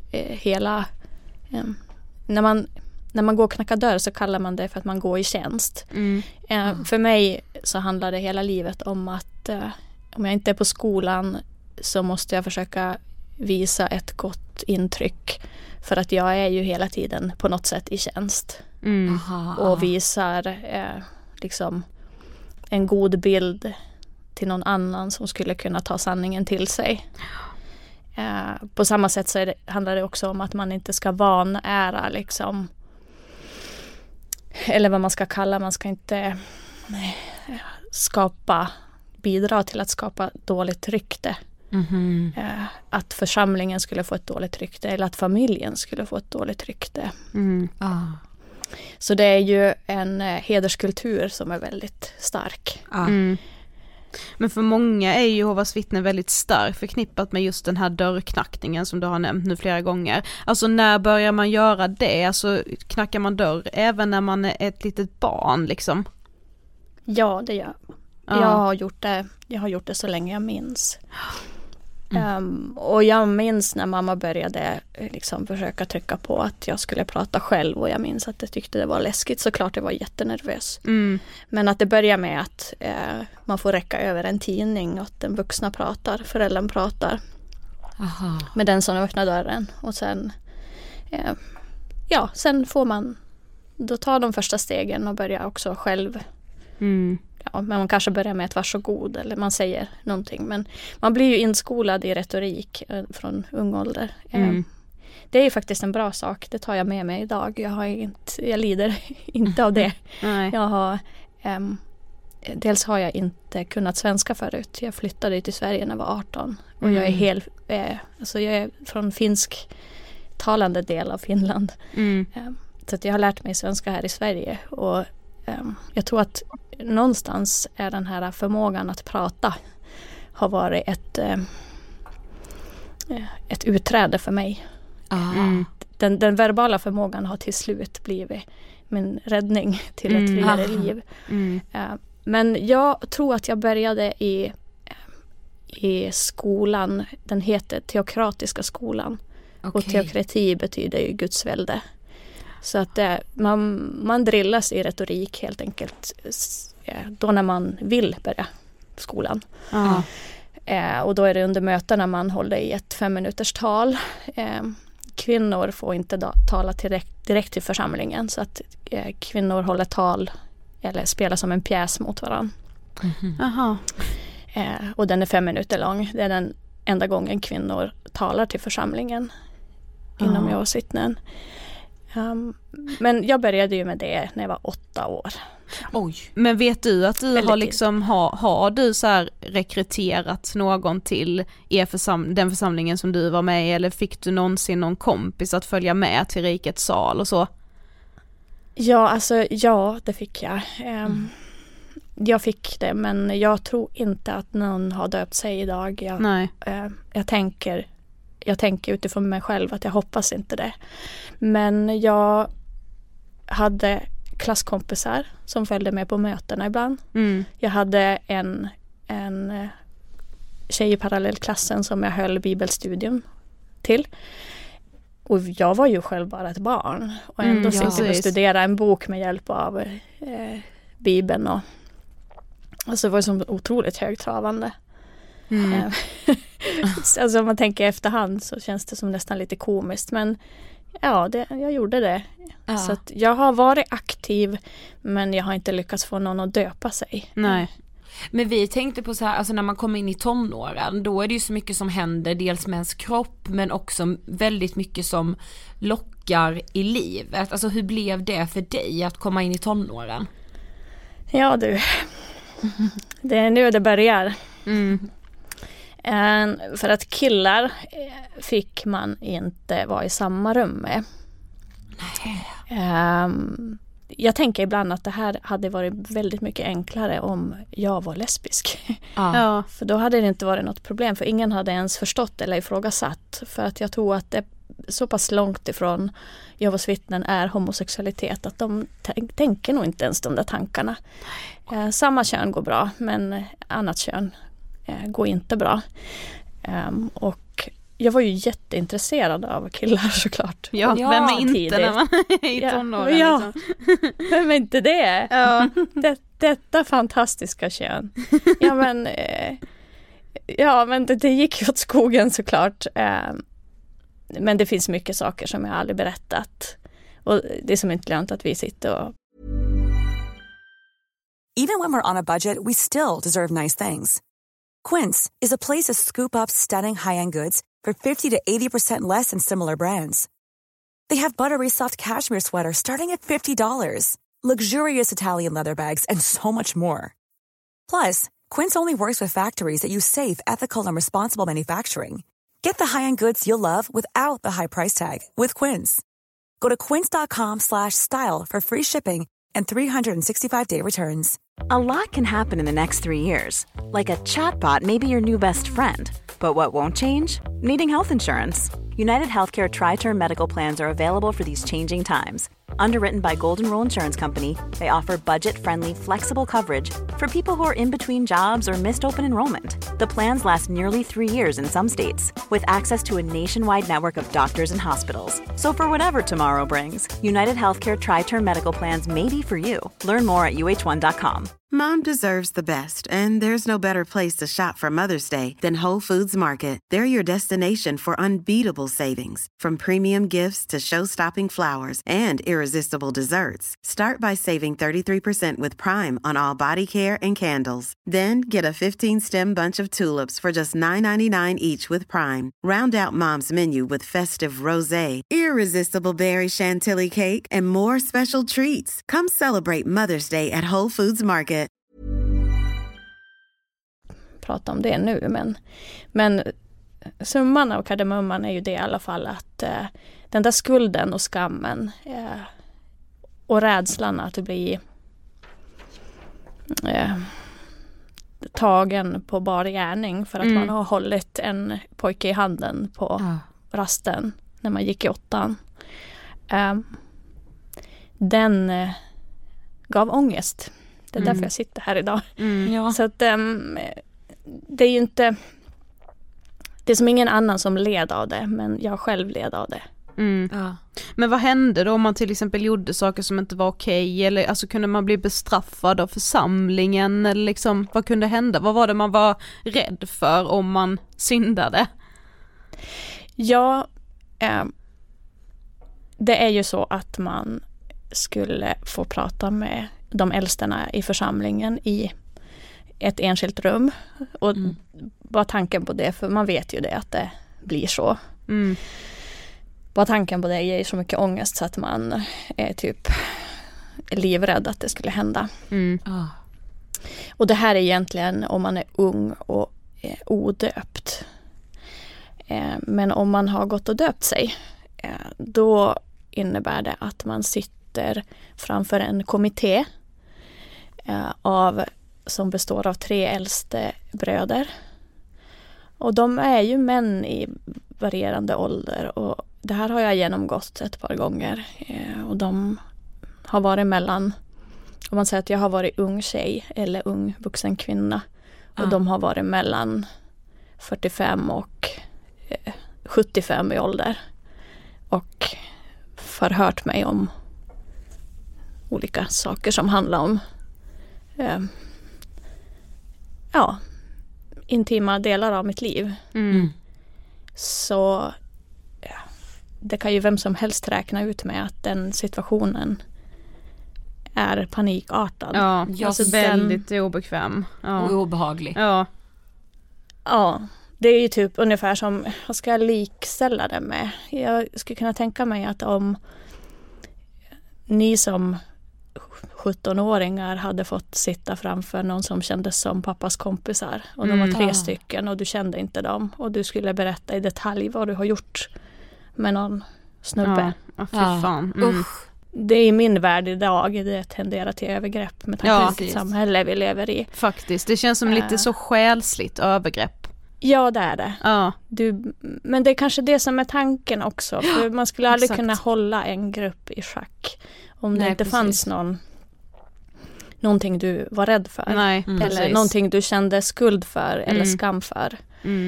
när man går och knackar dörr så kallar man det för att man går i tjänst. För mig så handlar det hela livet om att om jag inte är på skolan så måste jag försöka visa ett gott intryck, för att jag är ju hela tiden på något sätt i tjänst. Och visar liksom en god bild till någon annan som skulle kunna ta sanningen till sig. På samma sätt så handlar det också om att man inte ska vanära liksom, eller vad man ska kalla, man ska inte bidra till att skapa dåligt rykte. Att församlingen skulle få ett dåligt rykte eller att familjen skulle få ett dåligt rykte. Så det är ju en hederskultur som är väldigt stark.
Men för många är ju Jehovas vittnen väldigt starkt förknippat med just den här dörrknackningen som du har nämnt nu flera gånger. Alltså när börjar man göra det? Alltså knackar man dörr även när man är ett litet barn liksom?
Ja, det gör man. Jag har gjort det så länge jag minns. Och jag minns när mamma började liksom försöka trycka på att jag skulle prata själv, och jag minns att jag tyckte det var läskigt. Såklart jag var jättenervös. Men att det börjar med att man får räcka över en tidning och att den vuxna pratar, föräldern pratar med den som öppnar dörren, och sen sen får man då ta de första stegen och börja också själv. Men man kanske börjar med ett varsågod eller man säger någonting. Men man blir ju inskolad i retorik från ung ålder. Det är ju faktiskt en bra sak. Det tar jag med mig idag. Jag lider inte av det. Dels har jag inte kunnat svenska förut. Jag flyttade till Sverige när jag var 18. Och jag är jag är från finsk-talande del av Finland. Så att jag har lärt mig svenska här i Sverige. Och jag tror att någonstans är den här förmågan att prata har varit ett utträde för mig. Den verbala förmågan har till slut blivit min räddning till ett friare liv. Men jag tror att jag började i skolan. Den heter Teokratiska skolan. Och teokrati betyder ju Guds välde. Så att man drillas i retorik helt enkelt då när man vill börja skolan. Och då är det under mötena man håller i ett 5 minuters tal. Kvinnor får inte tala direkt till församlingen, så att kvinnor håller tal eller spelar som en pjäs mot varandra. Och den är 5 minuter lång. Det är den enda gången kvinnor talar till församlingen inom Jehovas vittnen. Men jag började ju med det när jag var 8 år.
Oj. Men vet du att du har liksom har du så här rekryterat någon till den församlingen som du var med i, eller fick du någonsin någon kompis att följa med till Rikets sal och så?
Ja, det fick jag. Jag fick det, men jag tror inte att någon har döpt sig idag. Jag tänker utifrån mig själv att jag hoppas inte det. Men jag hade klasskompisar som följde med på mötena ibland. Jag hade en tjej i parallellklassen som jag höll bibelstudium till. Och jag var ju själv bara ett barn. Och ändå sitter jag och studera en bok med hjälp av Bibeln. Alltså det var så otroligt högtravande. Alltså om man tänker efterhand så känns det som nästan lite komiskt, men jag gjorde det. Så att jag har varit aktiv, men jag har inte lyckats få någon att döpa sig.
Nej. Men vi tänkte på så här, alltså när man kommer in i tonåren, då är det ju så mycket som händer, dels med ens kropp, men också väldigt mycket som lockar i livet. Alltså hur blev det för dig att komma in i tonåren?
Ja du, det är nu det börjar. För att killar fick man inte vara i samma rum med. jag tänker ibland att det här hade varit väldigt mycket enklare om jag var lesbisk.
Ja.
För då hade det inte varit något problem, för ingen hade ens förstått eller ifrågasatt. För att jag tror att det är så pass långt ifrån Jehovas vittnen är homosexualitet att de tänker nog inte ens de där tankarna. Samma kön går bra, men annat kön går inte bra. Och jag var ju jätteintresserad av killar såklart.
Ja, vem är inte när man är i tonåren?
Ja,
liksom.
Vem är inte det?
Ja.
Detta fantastiska kön. Men det gick ju åt skogen såklart. Men det finns mycket saker som jag aldrig berättat. Och det är som inte lönt att vi sitter och...
Even when we're on a budget, we still deserve nice things. Quince is a place to scoop up stunning high-end goods for 50 to 80% less than similar brands. They have buttery soft cashmere sweaters starting at $50, luxurious Italian leather bags, and so much more. Plus, Quince only works with factories that use safe, ethical, and responsible manufacturing. Get the high-end goods you'll love without the high price tag with Quince. Go to quince.com/style for free shipping and 365-day returns.
A lot can happen in the next 3 years. Like a chatbot may be your new best friend. But what won't change? Needing health insurance. United Healthcare Tri-Term Medical Plans are available for these changing times. Underwritten by Golden Rule Insurance Company, they offer budget-friendly, flexible coverage for people who are in between jobs or missed open enrollment. The plans last nearly 3 years in some states, with access to a nationwide network of doctors and hospitals. So for whatever tomorrow brings, United Healthcare Tri-Term Medical Plans may be for you. Learn more at uh1.com.
Mom deserves the best, and there's no better place to shop for Mother's Day than Whole Foods Market. They're your destination for unbeatable savings, from premium gifts to show-stopping flowers and irresistible desserts. Start by saving 33% with Prime on all body care and candles. Then get a 15-stem bunch of tulips for just $9.99 each with Prime. Round out Mom's menu with festive rosé, irresistible berry chantilly cake, and more special treats. Come celebrate Mother's Day at Whole Foods Market.
Prata om det nu, men summan av kardemumman är ju det i alla fall att den där skulden och skammen och rädslan att bli tagen på bar gärning för att man har hållit en pojke i handen på rasten när man gick i 8:an. Den gav ångest. Det är därför jag sitter här idag. Så att det är ju inte... Det är som ingen annan som led av det, men jag själv led av det.
Men vad hände då om man till exempel gjorde saker som inte var okej? Eller alltså, kunde man bli bestraffad av församlingen? Eller liksom, vad kunde hända? Vad var det man var rädd för om man syndade?
Ja, det är ju så att man skulle få prata med de äldsterna i församlingen i ett enskilt rum. Och bara tanken på det, för man vet ju det att det blir så. Bara tanken på det ger så mycket ångest så att man är typ livrädd att det skulle hända. Och det här är egentligen om man är ung och odöpt. Men om man har gått och döpt sig, då innebär det att man sitter framför en kommitté som består av 3 äldste bröder. Och de är ju män i varierande ålder, och det här har jag genomgått ett par gånger. Och de har varit mellan, om man säger att jag har varit ung tjej eller ung vuxen kvinna, och de har varit mellan 45 och 75 i ålder och förhört mig om olika saker som handlar om intima delar av mitt liv. Så det kan ju vem som helst räkna ut med att den situationen är panikartad.
Ja, alltså väldigt obekväm.
Och obehaglig.
Ja, det är ju typ ungefär som, vad ska jag likställa det med? Jag skulle kunna tänka mig att om ni som 17-åringar hade fått sitta framför någon som kändes som pappas kompisar, och de var 3 stycken och du kände inte dem, och du skulle berätta i detalj vad du har gjort med någon snubbe.
Fy fan.
det är i min värld idag, det tenderar till övergrepp med tanke på vilket samhälle vi lever i.
Faktiskt, det känns som lite så själsligt övergrepp.
Ja, det är det.
Ja.
Men det är kanske det som är tanken också. För man skulle aldrig kunna hålla en grupp i schack om det inte fanns någonting du var rädd för.
Nej,
eller någonting du kände skuld för eller skam för.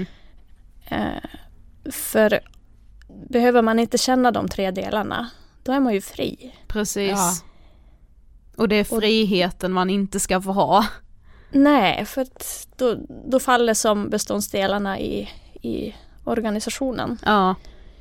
För behöver man inte känna de 3 delarna, då är man ju fri.
Precis. Ja. Och det är friheten man inte ska få ha.
Nej, för att då faller som beståndsdelarna i organisationen.
Ja.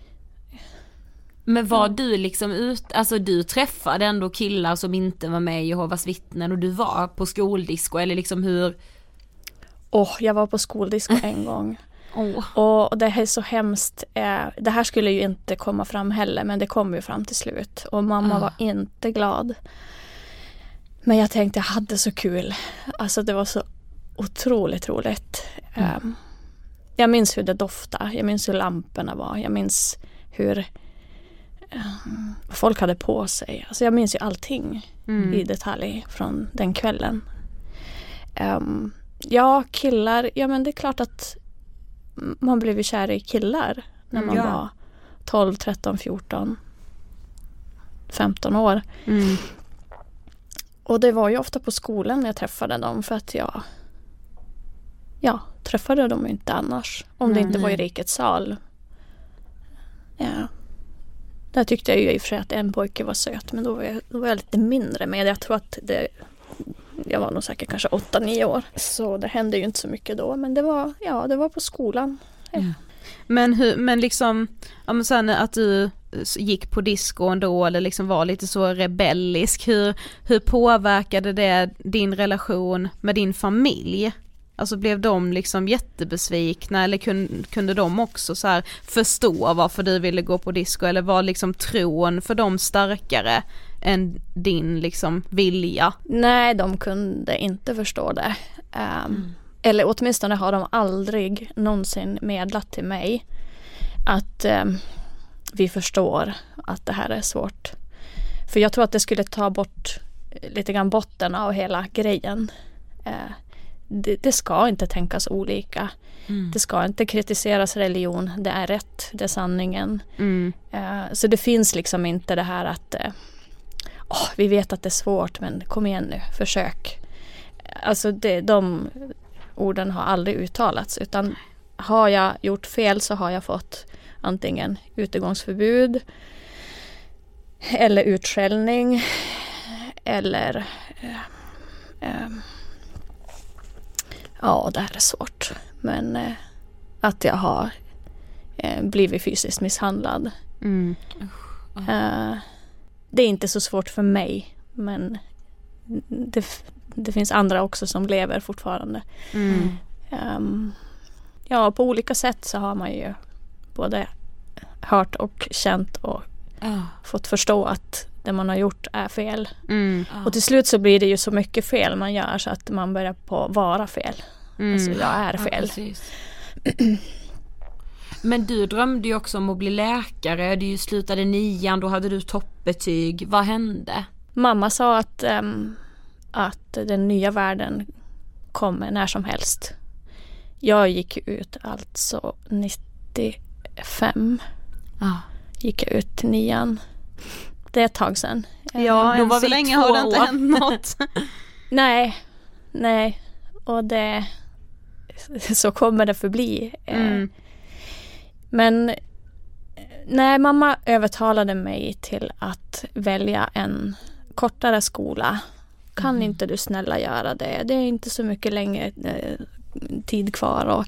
Men var du liksom alltså du träffade ändå killar som inte var med i Jehovas vittnen och du var på skoldisco eller liksom hur?
Jag var på skoldisco en gång. Och det här är så hemskt. Det här skulle ju inte komma fram heller, men det kom ju fram till slut. Och mamma var inte glad. Men jag tänkte jag hade så kul. Alltså det var så otroligt roligt. Jag minns hur det doftade. Jag minns hur lamporna var. Jag minns hur folk hade på sig. Alltså jag minns ju allting i detalj från den kvällen. Killar. Ja, men det är klart att man blev ju kär i killar när man var 12, 13, 14, 15 år. Och det var ju ofta på skolan när jag träffade dem, för att jag träffade dem inte annars. Om det inte var i Rikets sal. Ja. Där tyckte jag ju i och för sig att en pojke var söt, men då var jag lite mindre med. Jag tror att jag var nog säkert kanske 8-9 år. Så det hände ju inte så mycket då, men det var på skolan. Ja.
Men liksom, men sen att du gick på disco då, eller liksom var lite så rebellisk, hur påverkade det din relation med din familj? Alltså blev de liksom jättebesvikna, eller kunde de också så här förstå varför du ville gå på disco, eller var liksom tron för dem starkare än din liksom vilja?
Nej, de kunde inte förstå det. Eller åtminstone har de aldrig någonsin meddelat till mig att vi förstår att det här är svårt. För jag tror att det skulle ta bort lite grann botten av hela grejen. Det ska inte tänkas olika. Det ska inte kritiseras religion. Det är rätt, det är sanningen. Så det finns liksom inte det här att vi vet att det är svårt, men kom igen nu, försök. Alltså de orden har aldrig uttalats, utan har jag gjort fel så har jag fått antingen utegångsförbud eller utskällning eller det här är svårt, men att jag har blivit fysiskt misshandlad. Det är inte så svårt för mig, men det finns andra också som lever fortfarande. På olika sätt så har man ju både hört och känt och fått förstå att det man har gjort är fel. Och till slut så blir det ju så mycket fel man gör så att man börjar på vara fel. Alltså jag är fel.
Men du drömde ju också om att bli läkare. Du slutade 9, då hade du toppbetyg. Vad hände?
Mamma sa att den nya världen kommer när som helst. Jag gick ut alltså 95. Gick jag ut till 9. Det är ett tag sedan.
Ja, då var så länge har det inte hänt något.
Nej. Och så kommer det förbli. Men nej, mamma övertalade mig till att välja en kortare skola. Kan inte du snälla göra det? Det är inte så mycket längre tid kvar. Och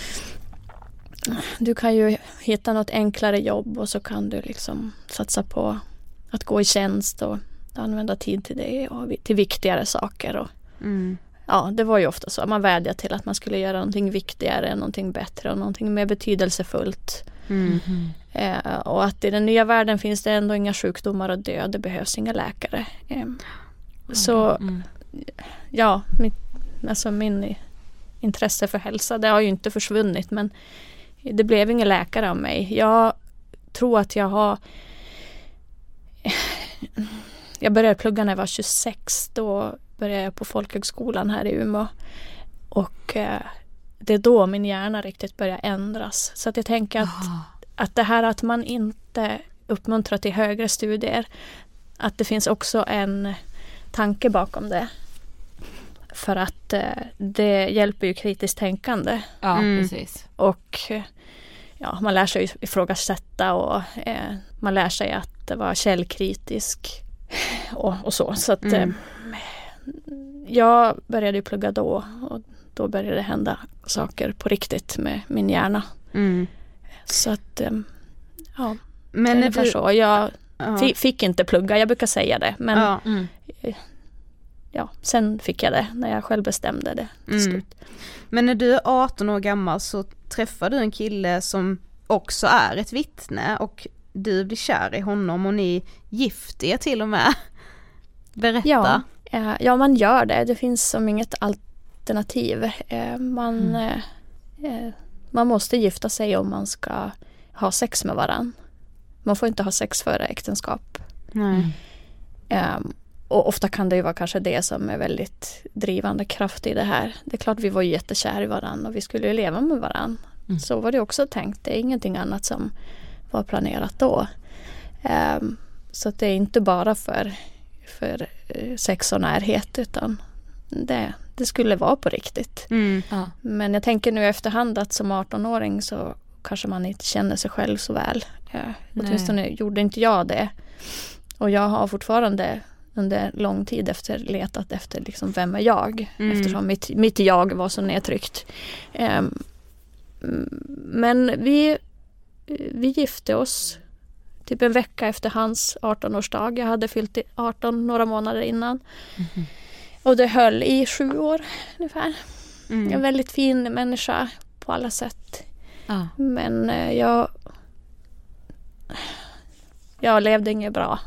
du kan ju hitta något enklare jobb och så kan du liksom satsa på att gå i tjänst och använda tid till det och till viktigare saker. Och, det var ju ofta så. Man vädjade till att man skulle göra någonting viktigare, någonting bättre och någonting mer betydelsefullt. Och att i den nya världen finns det ändå inga sjukdomar och död. Det behövs inga läkare. Så min intresse för hälsa, det har ju inte försvunnit, men det blev ingen läkare av mig. Jag tror att jag har jag började plugga när jag var 26. Då började jag på folkhögskolan här i Umeå. Och det är då min hjärna riktigt börjar ändras. Så att jag tänker att det här att man inte uppmuntrar till högre studier, att det finns också en tanke bakom det. För att det hjälper ju kritiskt tänkande.
Ja, precis.
Och man lär sig ifrågasätta och man lär sig att vara källkritisk och så. Så att jag började ju plugga då och då började det hända saker på riktigt med min hjärna. Så att men ungefär så. Jag fick inte plugga, jag brukar säga det. Men sen fick jag det när jag själv bestämde det till slut.
Men när du är 18 år gammal så träffar du en kille som också är ett vittne och du blir kär i honom och ni gifter er till och med. Berätta.
Ja, man gör det. Det finns som inget alternativ. Man måste gifta sig om man ska ha sex med varann. Man får inte ha sex före äktenskap. Och ofta kan det ju vara kanske det som är väldigt drivande kraft i det här. Det är klart vi var jättekär i varann och vi skulle ju leva med varann. Så var det också tänkt. Det är ingenting annat som var planerat då. Så att det är inte bara för sex och närhet, utan det skulle vara på riktigt. Men jag tänker nu i efterhand att som 18-åring så kanske man inte känner sig själv så väl. Åtminstone gjorde inte jag det. Och jag har fortfarande under lång tid letat efter liksom, vem är jag? Eftersom mitt jag var så nedtryckt. Men vi gifte oss typ en vecka efter hans 18-årsdag. Jag hade fyllt 18 några månader innan. Och det höll i 7 år ungefär. En väldigt fin människa på alla sätt. Men jag levde inget bra.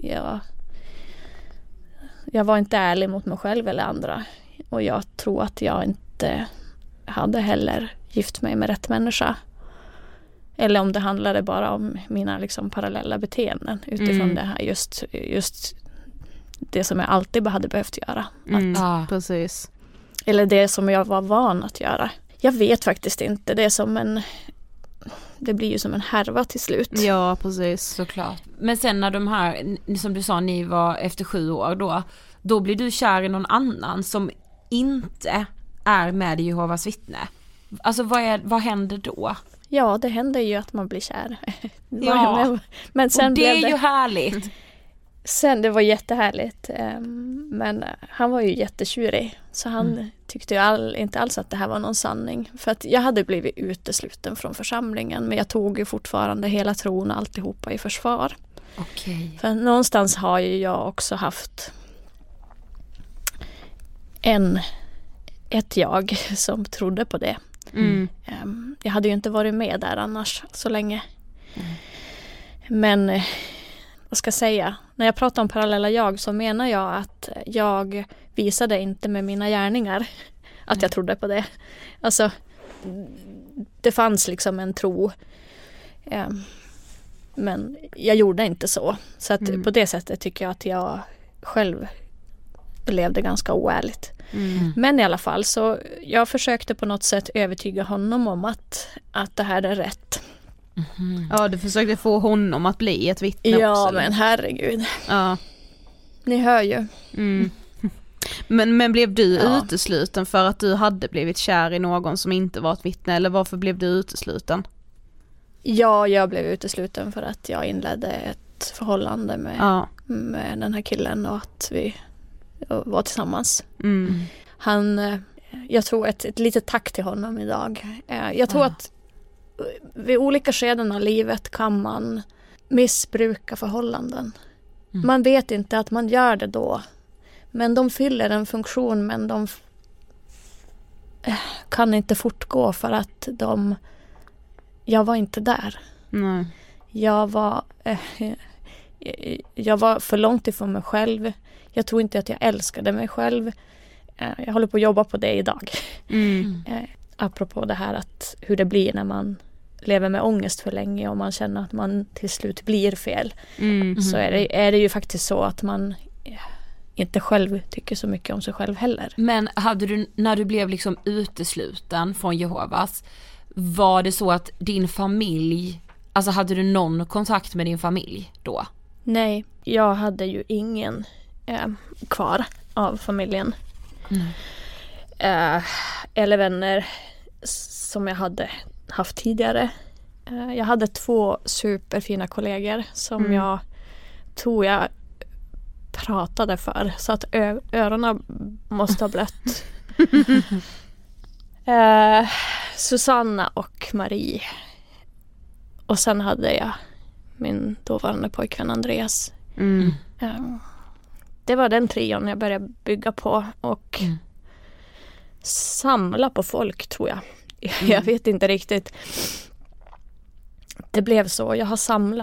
Jag var inte ärlig mot mig själv eller andra. Och jag tror att jag inte hade heller gift mig med rätt människa. Eller om det handlade bara om mina liksom parallella beteenden utifrån det här just det som jag alltid hade behövt göra.
Precis.
Eller det som jag var van att göra. Jag vet faktiskt inte. Det blir ju som en härva till slut.
Ja, precis. Såklart. Men sen när de här, som du sa, ni var efter 7 år då blir du kär i någon annan som inte är med i Jehovas vittne. Alltså vad händer då?
Ja, det händer ju att man blir kär.
Men sen och det är ju härligt.
Sen, det var jättehärligt. Men han var ju jättetjurig. Så han tyckte ju inte alls att det här var någon sanning. För att jag hade blivit utesluten från församlingen. Men jag tog ju fortfarande hela tron och alltihopa i försvar.
Okay.
För någonstans har ju jag också haft ett jag som trodde på det. Jag hade ju inte varit med där annars så länge. Men vad ska jag säga? När jag pratar om parallella jag så menar jag att jag visade inte med mina gärningar att jag trodde på det. Alltså det fanns liksom en tro. Men jag gjorde inte så. Så att på det sättet tycker jag att jag själv levde ganska oärligt. Men i alla fall så jag försökte på något sätt övertyga honom om att det här är rätt.
Ja, du försökte få honom att bli ett vittne
också.
Ja,
men herregud. Ja. Ni hör ju.
Men blev du utesluten för att du hade blivit kär i någon som inte var ett vittne, eller varför blev du utesluten?
Ja, jag blev utesluten för att jag inledde ett förhållande med den här killen och att vi var tillsammans. Jag tror ett litet tack till honom idag. Jag tror att vid olika skeden av livet kan man missbruka förhållanden. Man vet inte att man gör det då. Men de fyller en funktion, men de kan inte fortgå för att jag var inte där.
Nej.
Jag var för långt ifrån mig själv. Jag tror inte att jag älskade mig själv. Jag håller på att jobba på det idag. Apropå det här att hur det blir när man lever med ångest för länge och man känner att man till slut blir fel. Så är det ju faktiskt så att man inte själv tycker så mycket om sig själv heller.
Men hade du, när du blev liksom utesluten från Jehovas, var det så att din familj, alltså hade du någon kontakt med din familj då?
Nej, jag hade ju ingen kvar av familjen. Eller vänner som jag hade haft tidigare. Jag hade 2 superfina kollegor som jag tror jag pratade för, så att öronen måste ha blött. Susanna och Marie. Och sen hade jag min dåvarande pojkvän Andreas. Det var den trion jag började bygga på och samla på folk, tror jag. Jag vet inte riktigt. Det blev så. Jag har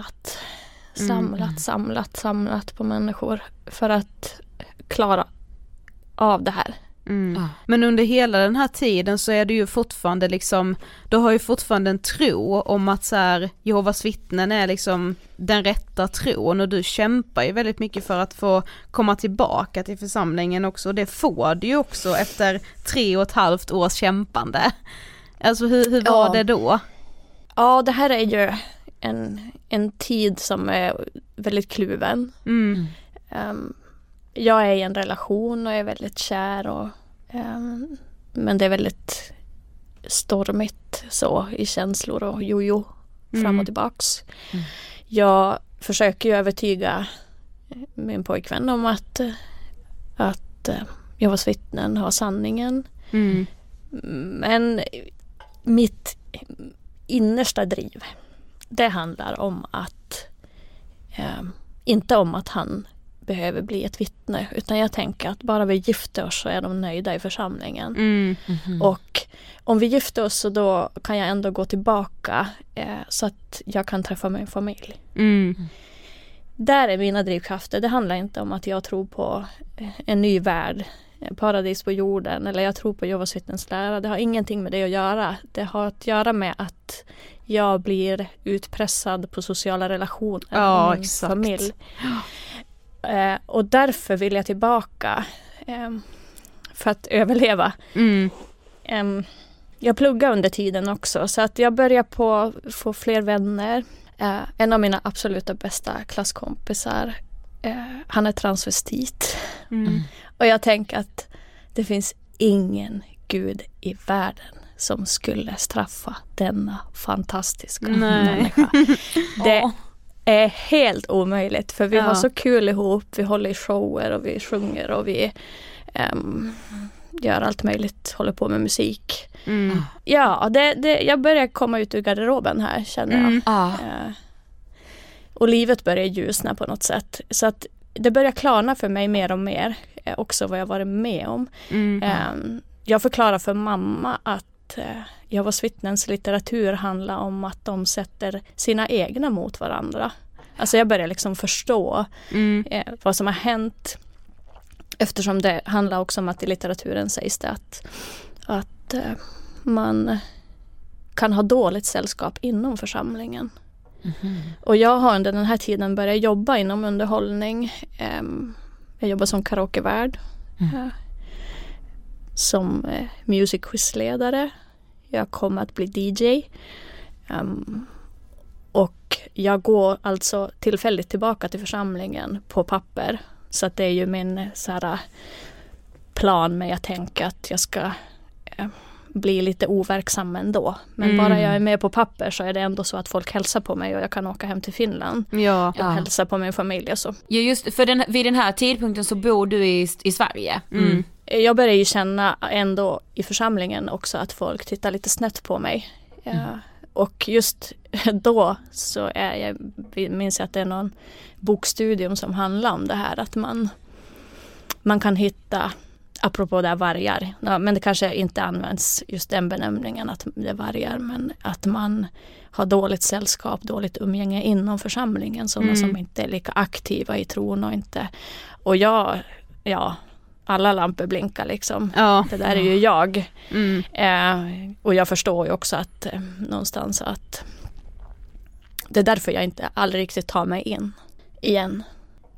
samlat på människor för att klara av det här.
Men under hela den här tiden så är det ju fortfarande liksom, du har ju fortfarande en tro om att så här, Jehovas vittnen är liksom den rätta tron, och du kämpar ju väldigt mycket för att få komma tillbaka till församlingen också, och det får du ju också efter 3,5 års kämpande. Alltså hur var det då?
Ja, det här är ju en tid som är väldigt kluven. Jag är i en relation och är väldigt kär, och, men det är väldigt stormigt så i känslor och jojo fram och tillbaks. Jag försöker ju övertyga min pojkvän om att Jehovas vittnen har sanningen. Men mitt innersta driv, det handlar om att inte om att han behöver bli ett vittne, utan jag tänker att bara vi gifter oss så är de nöjda i församlingen. Och om vi gifter oss så då kan jag ändå gå tillbaka så att jag kan träffa min familj. Där är mina drivkrafter. Det handlar inte om att jag tror på en ny värld, paradis på jorden, eller jag tror på Jehovas vittnens lära. Det har ingenting med det att göra. Det har att göra med att jag blir utpressad på sociala relationer med min familj. Och därför vill jag tillbaka för att överleva. Jag pluggar under tiden också, så att jag börjar på få fler vänner. En av mina absoluta bästa klasskompisar, han är transvestit. Och jag tänker att det finns ingen gud i världen som skulle straffa denna fantastiska människa. Det är helt omöjligt, för vi har så kul ihop, vi håller i shower och vi sjunger och vi gör allt möjligt, håller på med musik. Ja, jag börjar komma ut ur garderoben här, känner jag. Och livet börjar ljusna på något sätt, så att det börjar klarna för mig mer och mer, också vad jag varit med om. Jag förklarar för mamma att Jehovas vittnens litteratur handlar om att de sätter sina egna mot varandra. Alltså jag börjar liksom förstå vad som har hänt, eftersom det handlar också om att i litteraturen sägs det att man kan ha dåligt sällskap inom församlingen. Och jag har under den här tiden börjat jobba inom underhållning. Jag jobbar som karaokevärd, som music quizledare. Jag kommer att bli DJ. Och jag går alltså tillfälligt tillbaka till församlingen på papper. Så att det är ju min så här, plan med jag tänker att jag ska bli lite overksam ändå. Men bara jag är med på papper så är det ändå så att folk hälsar på mig och jag kan åka hem till Finland och hälsa på min familj och så.
Ja, just för vid den här tidpunkten så bor du i Sverige.
Jag börjar ju känna ändå i församlingen också att folk tittar lite snett på mig. Och just då så minns jag att det är någon bokstudium som handlar om det här, att man kan hitta, apropå det här vargar, men det kanske inte används just den benämningen att det är vargar, men att man har dåligt sällskap, dåligt umgänge inom församlingen, sådana som inte är lika aktiva i tron och inte, och alla lampor blinkar liksom. Det där är ju jag. Och jag förstår ju också att någonstans att det är därför jag inte aldrig riktigt tar mig in igen.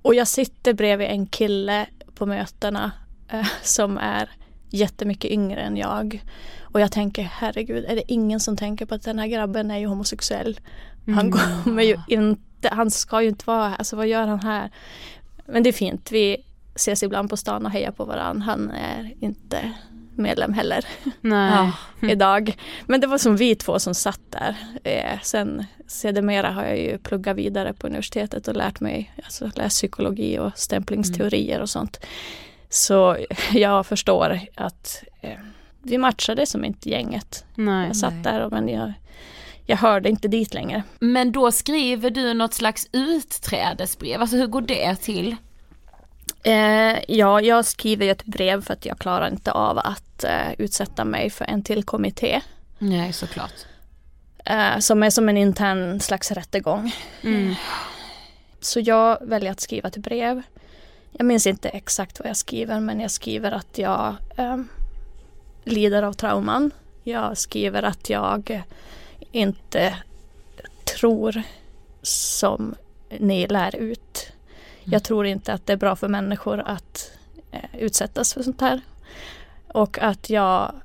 Och jag sitter bredvid en kille på mötena som är jättemycket yngre än jag. Och jag tänker, herregud, är det ingen som tänker på att den här grabben är ju homosexuell? Han kommer ju inte, han ska ju inte vara här. Alltså vad gör han här? Men det är fint, vi ses ibland på stan och hejar på varandra. Han är inte medlem heller.
Nej.
Idag. Men det var som vi två som satt där. Sen sedermera har jag ju pluggat vidare på universitetet och lärt mig, alltså läst psykologi och stämplingsteorier och sånt. Så jag förstår att vi matchade som inte gänget.
Nej,
jag satt där men jag hörde inte dit längre.
Men då skriver du något slags utträdesbrev. Alltså hur går det till?
Ja, jag skriver ett brev för att jag klarar inte av att utsätta mig för en till kommitté.
Nej, såklart.
Som är som en intern slags rättegång. Så jag väljer att skriva ett brev. Jag minns inte exakt vad jag skriver, men jag skriver att jag lider av trauman. Jag skriver att jag inte tror som ni lär ut. Jag tror inte att det är bra för människor att utsättas för sånt här. Och att jag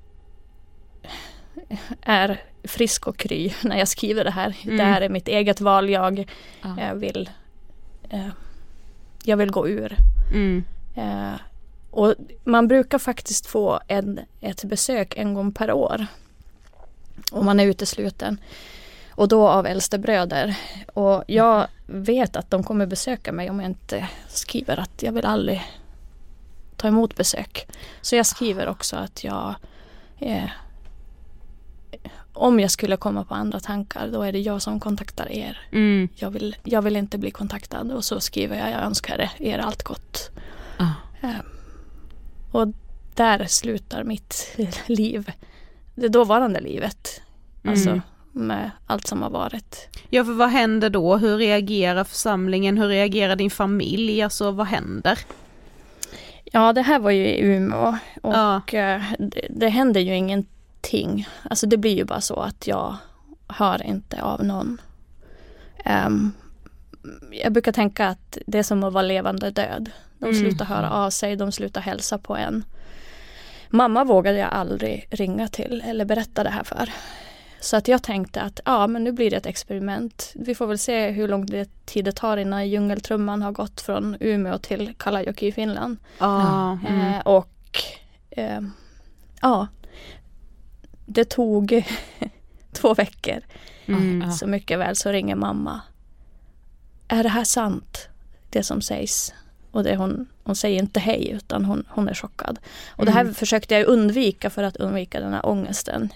är frisk och kry när jag skriver det här. Det här är mitt eget val. Jag vill gå ur. Och man brukar faktiskt få ett besök en gång per år. Om man är utesluten. Och då av äldste bröder. Och jag vet att de kommer besöka mig om jag inte skriver att jag vill aldrig ta emot besök. Så jag skriver också att jag om jag skulle komma på andra tankar, då är det jag som kontaktar er. Jag vill inte bli kontaktad. Och så skriver jag önskar er allt gott. Och där slutar mitt liv. Det dåvarande livet. Alltså med allt som har varit.
Ja, för vad händer då? Hur reagerar församlingen? Hur reagerar din familj? Alltså vad händer?
Ja, det här var ju i Umeå. Och det händer ju ingenting. Alltså det blir ju bara så att jag hör inte av någon. Jag brukar tänka att det är som att vara levande död. De slutar höra av sig, de slutar hälsa på en. Mamma vågade jag aldrig ringa till eller berätta det här för. Så att jag tänkte att men nu blir det ett experiment. Vi får väl se hur lång tid det tar innan djungeltrumman har gått från Umeå till Kalajoki i Finland. Det tog 2 veckor. Så mycket väl så ringer mamma. Är det här sant? Det som sägs. Och hon säger inte hej utan hon är chockad. Och det här försökte jag undvika för att undvika den här ångesten.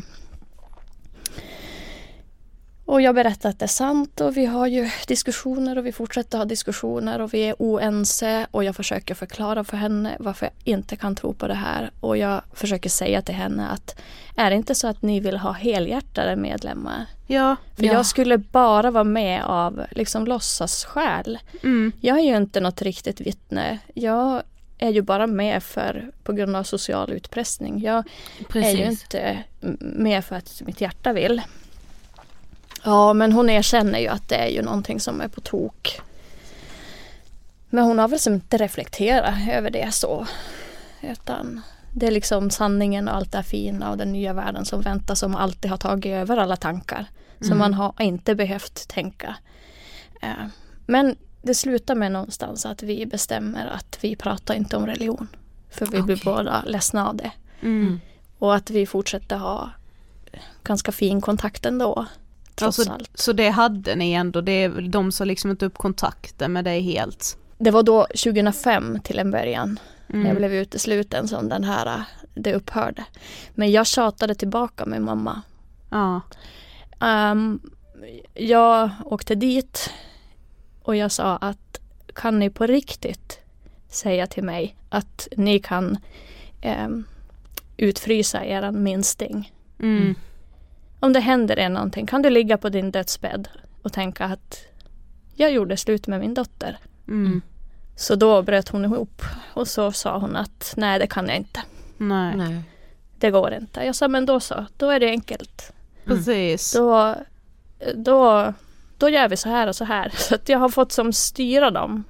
Och jag berättar att det är sant och vi har ju diskussioner och vi fortsätter ha diskussioner och vi är oense och jag försöker förklara för henne varför jag inte kan tro på det här. Och jag försöker säga till henne att är det inte så att ni vill ha helhjärtade medlemmar?
Ja.
För jag skulle bara vara med av liksom låtsasskäl. Jag är ju inte något riktigt vittne. Jag är ju bara med på grund av social utpressning. Jag är ju inte med för att mitt hjärta vill. Ja, men hon erkänner ju att det är ju någonting som är på tok. Men hon har väl som inte reflekterat över det så. Utan det är liksom sanningen och allt det fina och den nya världen som väntar som alltid har tagit över alla tankar. Så man har inte behövt tänka. Men det slutar med någonstans att vi bestämmer att vi pratar inte om religion. För vi blir båda ledsna av det. Och att vi fortsätter ha ganska fin kontakt ändå.
Alltså, så det hade ni ändå, de sa liksom inte upp kontakten med dig helt?
Det var då 2005 till en början. När jag blev utesluten som det upphörde. Men jag tjatade tillbaka med mamma. Jag åkte dit och jag sa att kan ni på riktigt säga till mig att ni kan utfrysa eran minsting? Om det händer någonting, kan du ligga på din dödsbädd och tänka att jag gjorde slut med min dotter. Så då bröt hon ihop och så sa hon att nej, det kan jag inte.
Nej.
Det går inte. Jag sa men då är det enkelt.
Precis.
Då då gör vi så här och så här. Så att jag har fått som styra dem.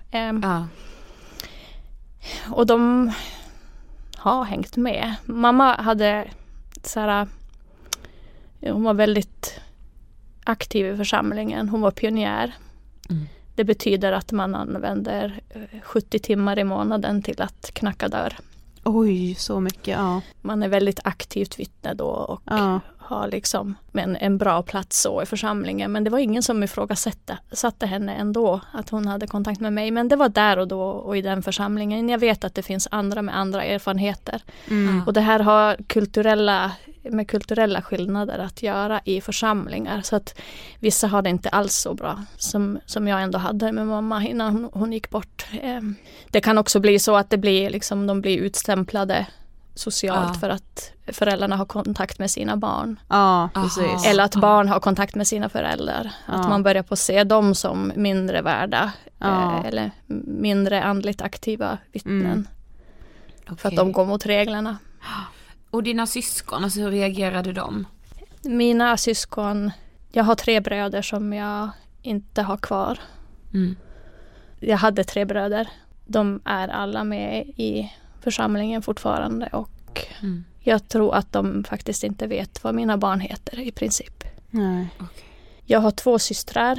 Och de har hängt med. Mamma hade så här, hon var väldigt aktiv i församlingen. Hon var pionjär. Det betyder att man använder 70 timmar i månaden till att knacka dörr.
Oj, så mycket, ja.
Man är väldigt aktivt vittne då och har liksom en bra plats så i församlingen. Men det var ingen som ifrågasatte henne ändå att hon hade kontakt med mig. Men det var där och då och i den församlingen. Jag vet att det finns andra med andra erfarenheter. Och det här har med kulturella skillnader att göra i församlingar. Så att vissa har det inte alls så bra som jag ändå hade med mamma innan hon gick bort. Det kan också bli så att det blir liksom, de blir utstämplade socialt för att föräldrarna har kontakt med sina barn. Ja, precis. Eller att barn har kontakt med sina föräldrar. Att man börjar på se dem som mindre värda eller mindre andligt aktiva vittnen. För att de går mot reglerna.
Och dina syskon, alltså hur reagerade de?
Mina syskon, jag har 3 bröder som jag inte har kvar. Jag hade 3 bröder. De är alla med i församlingen fortfarande och jag tror att de faktiskt inte vet vad mina barn heter i princip. Nej. Okay. Jag har 2 systrar.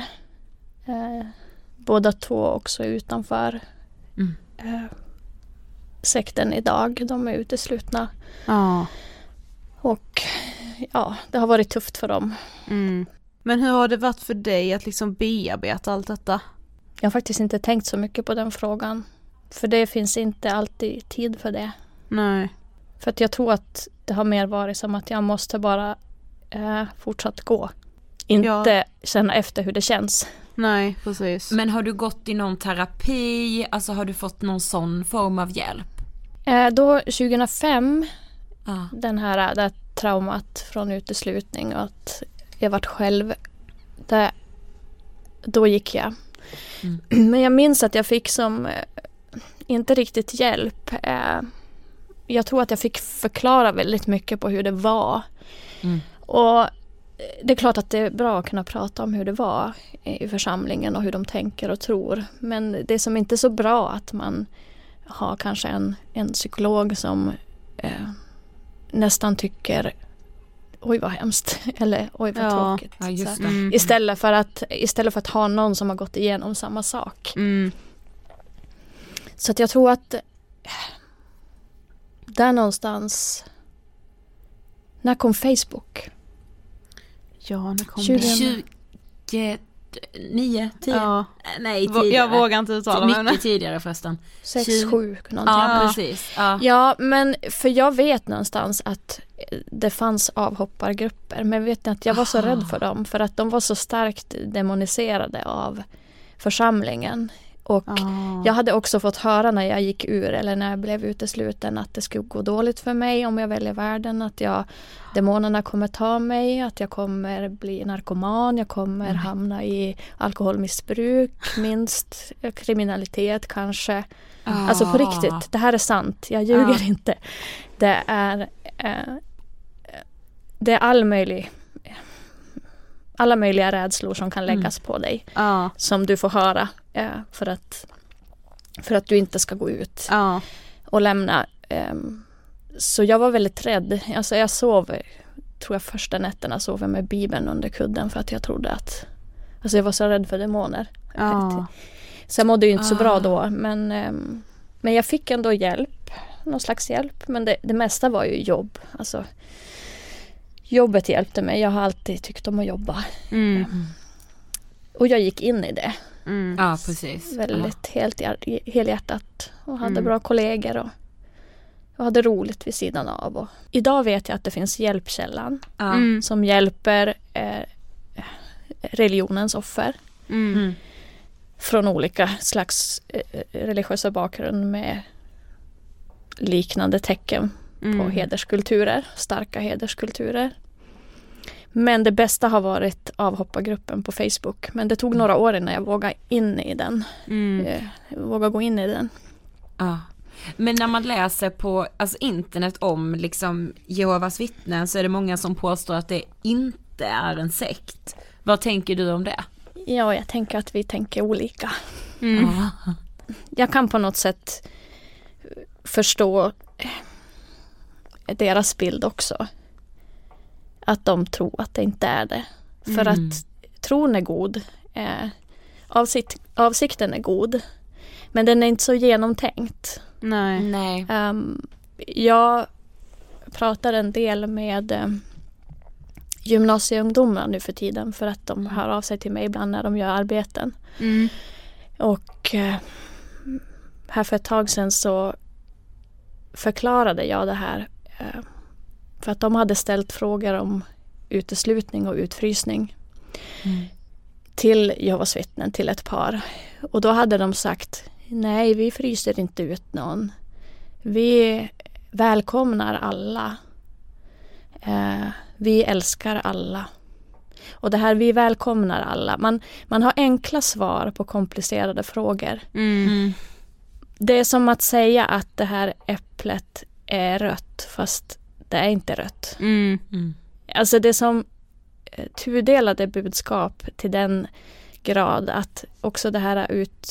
Båda 2 också utanför sekten idag. De är uteslutna. Och det har varit tufft för dem.
Men hur har det varit för dig att liksom bearbeta allt detta?
Jag har faktiskt inte tänkt så mycket på den frågan. För det finns inte alltid tid för det.
Nej.
För att jag tror att det har mer varit som att jag måste bara fortsatt gå. Inte känna efter hur det känns.
Nej, precis.
Men har du gått i någon terapi? Alltså har du fått någon sån form av hjälp?
Då 2005, det traumat från uteslutning och att jag varit själv, då gick jag. Men jag minns att jag fick som inte riktigt hjälp. Jag tror att jag fick förklara väldigt mycket på hur det var. Och det är klart att det är bra att kunna prata om hur det var i församlingen och hur de tänker och tror. Men det är som inte så bra att man har kanske en psykolog som nästan tycker oj vad hemskt eller oj vad tråkigt.
Ja, just det.
Istället för att ha någon som har gått igenom samma sak. Så att jag tror att där någonstans, när kom Facebook?
Ja, när kom
29, 10?
Ja.
Nej, tidigare.
Jag vågar inte uttala mig.
Mycket tidigare förresten.
6-7 någonting.
Ja, precis.
Ja, men för jag vet någonstans att det fanns avhoppargrupper. Men vet ni att jag var så rädd för dem. För att de var så starkt demoniserade av församlingen. Och jag hade också fått höra när jag gick ur eller när jag blev utesluten att det skulle gå dåligt för mig om jag väljer världen, att demonerna kommer ta mig, att jag kommer bli narkoman, jag kommer hamna i alkoholmissbruk, minst kriminalitet kanske. Alltså på riktigt, det här är sant, jag ljuger inte. Det är alla möjliga rädslor som kan läggas på dig som du får höra för att du inte ska gå ut och lämna. Så jag var väldigt rädd. Alltså jag sov, tror jag första nätterna sov jag med Bibeln under kudden för att jag trodde att, alltså jag var så rädd för demoner. Så jag mådde ju inte så bra då, men jag fick ändå hjälp, någon slags hjälp, men det mesta var ju jobb. Alltså jobbet hjälpte mig. Jag har alltid tyckt om att jobba. Och jag gick in i det.
Ja, precis.
Väldigt helhjärtat. Och hade bra kollegor. Och jag hade roligt vid sidan av. Och idag vet jag att det finns hjälpkällan. Som hjälper religionens offer. Från olika slags religiösa bakgrund med liknande tecken på hederskulturer, starka hederskulturer. Men det bästa har varit avhoppargruppen på Facebook. Men det tog några år innan jag vågade in i den. Vågade gå in i den.
Men när man läser på internet om liksom Jehovas vittnen så är det många som påstår att det inte är en sekt. Vad tänker du om det?
Ja, jag tänker att vi tänker olika. Jag kan på något sätt förstå deras bild också. Att de tror att det inte är det. För att tron är god. Avsikten är god. Men den är inte så genomtänkt.
Nej.
Jag pratar en del med gymnasieungdomar nu för tiden. För att de hör av sig till mig ibland när de gör arbeten. Och här för ett tag sedan så förklarade jag det här. För att de hade ställt frågor om uteslutning och utfrysning till Jehovas vittnen, till ett par. Och då hade de sagt, nej, vi fryser inte ut någon. Vi välkomnar alla. Vi älskar alla. Och det här, vi välkomnar alla. Man har enkla svar på komplicerade frågor. Det är som att säga att det här äpplet är rött, fast det är inte rött. Alltså det är som tudelade budskap till den grad att också det här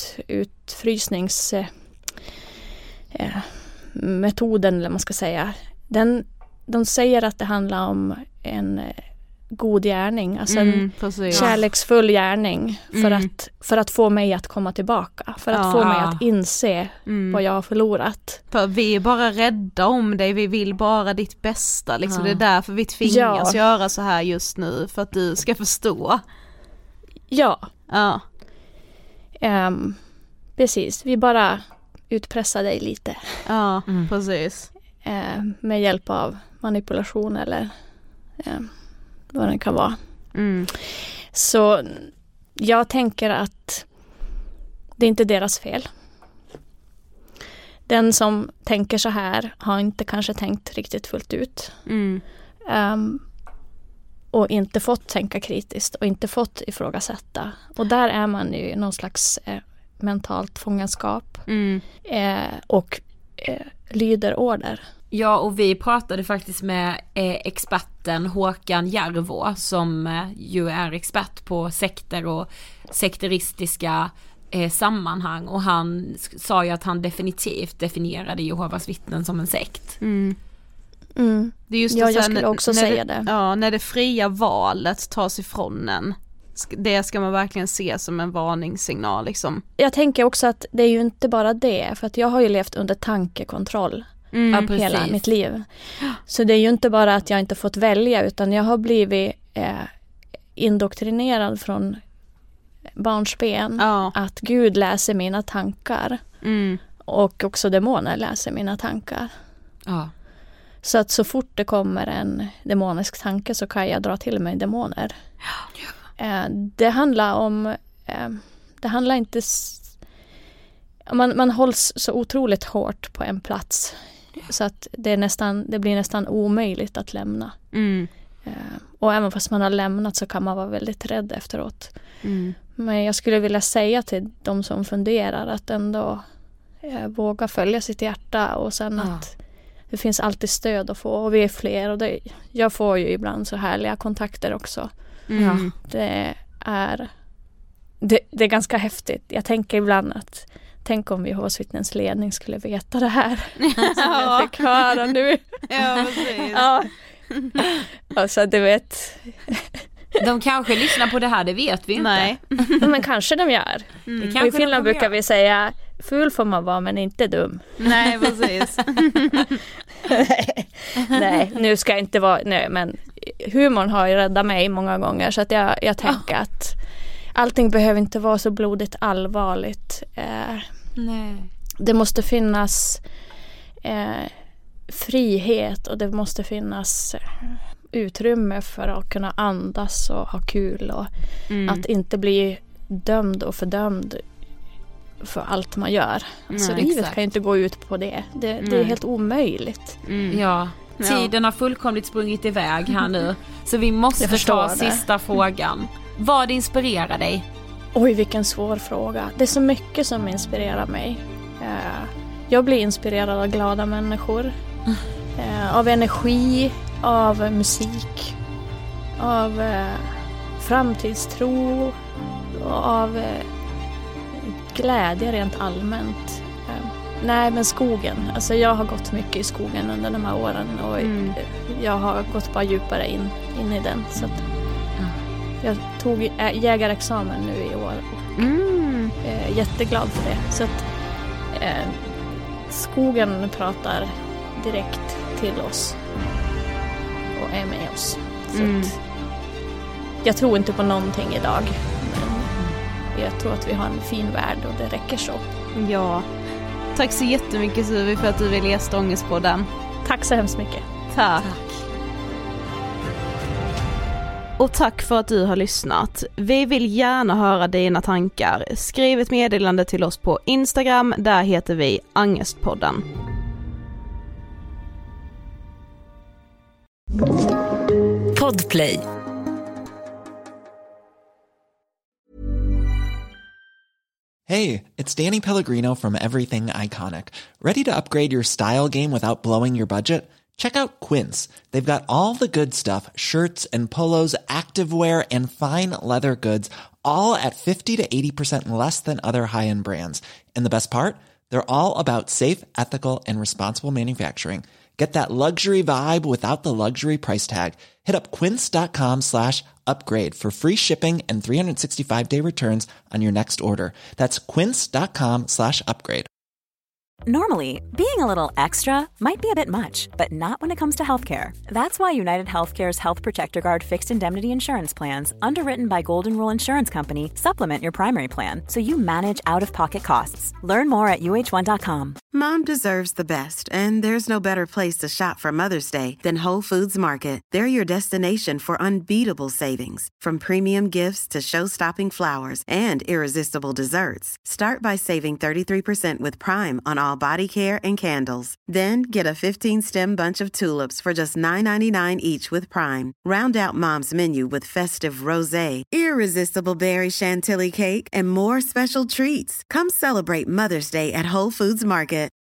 utfrysningsmetoden, eller man ska säga, de säger att det handlar om en god gärning, alltså en kärleksfull gärning för att få mig att komma tillbaka, för att få mig att inse vad jag har förlorat.
För vi är bara rädda om dig, vi vill bara ditt bästa, liksom. Det är därför vi tvingas göra så här just nu, för att du ska förstå.
Precis, vi bara utpressar dig lite.
Precis.
Med hjälp av manipulation eller vad det kan vara. Så jag tänker att det är inte deras fel. Den som tänker så här har inte kanske tänkt riktigt fullt ut. Och inte fått tänka kritiskt och inte fått ifrågasätta. Och där är man i någon slags mentalt fångenskap och lyder order.
Ja, och vi pratade faktiskt med experten Håkan Järvå som ju är expert på sekter och sekteristiska sammanhang, och han sa ju att han definitivt definierade Jehovas vittnen som en sekt.
Det är just
jag skulle också säga det.
Ja, när det fria valet tas ifrån en. Det ska man verkligen se som en varningssignal liksom.
Jag tänker också att det är ju inte bara det, för att jag har ju levt under tankekontroll hela mitt liv. Så det är ju inte bara att jag inte fått välja, utan jag har blivit indoktrinerad från barnsben att Gud läser mina tankar och också demoner läser mina tankar. Så att så fort det kommer en demonisk tanke så kan jag dra till mig demoner. Det handlar om det handlar inte man hålls så otroligt hårt på en plats så att det blir nästan omöjligt att lämna. Och även fast man har lämnat så kan man vara väldigt rädd efteråt. Men jag skulle vilja säga till de som funderar att ändå våga följa sitt hjärta, och sen att det finns alltid stöd att få, och vi är fler, och jag får ju ibland så härliga kontakter också. Det är ganka häftigt. Jag tänker ibland att tänk om Jehovas vittnens ledning skulle veta det här som jag fick höra nu.
Precis.
Så du vet.
De kanske lyssnar på det här, det vet vi inte.
Nej.
Men kanske de gör. Och i Finland brukar vi säga, ful får man vara men inte dum.
Nej, precis.
Nej, nu ska jag inte vara, nej, men humorn har ju räddat mig många gånger, så att jag tänker att allting behöver inte vara så blodigt allvarligt.
Nej.
Det måste finnas frihet, och det måste finnas utrymme för att kunna andas och ha kul, och att inte bli dömd och fördömd för allt man gör. Alltså livet kan ju inte gå ut på det. Det är helt omöjligt.
Tiden har fullkomligt sprungit iväg här nu. Så vi måste ta sista frågan. Vad inspirerar dig?
Oj, vilken svår fråga. Det är så mycket som inspirerar mig. Jag blir inspirerad av glada människor. Av energi, av musik, av framtidstro och av glädje rent allmänt. Nej, men skogen. Alltså jag har gått mycket i skogen under de här åren och jag har gått bara djupare in i den. Så att jag tog jägarexamen nu i år och är jätteglad för det. Så att skogen pratar direkt till oss och är med oss. Så att jag tror inte på någonting idag, men jag tror att vi har en fin värld och det räcker så.
Ja. Tack så jättemycket Suvi för att du ville gästa Ångestpodden.
Tack så hemskt mycket.
Tack. Och tack för att du har lyssnat. Vi vill gärna höra dina tankar. Skriv ett meddelande till oss på Instagram. Där heter vi Ångestpodden.
Podplay.
Hey, it's Danny Pellegrino from Everything Iconic. Ready to upgrade your style game without blowing your budget? Check out Quince. They've got all the good stuff, shirts and polos, activewear, and fine leather goods, all at 50 to 80% less than other high-end brands. And the best part? They're all about safe, ethical, and responsible manufacturing. Get that luxury vibe without the luxury price tag. Hit up quince.com/upgrade for free shipping and 365-day returns on your next order. That's quince.com/upgrade.
Normally, being a little extra might be a bit much, but not when it comes to healthcare. That's why United Healthcare's Health Protector Guard fixed indemnity insurance plans, underwritten by Golden Rule Insurance Company, supplement your primary plan so you manage out-of-pocket costs. Learn more at uh1.com.
Mom deserves the best, and there's no better place to shop for Mother's Day than Whole Foods Market. They're your destination for unbeatable savings, from premium gifts to show-stopping flowers and irresistible desserts. Start by saving 33% with Prime on all body care and candles. Then get a 15-stem bunch of tulips for just $9.99 each with Prime. Round out Mom's menu with festive rosé, irresistible berry chantilly cake, and more special treats. Come celebrate Mother's Day at Whole Foods Market.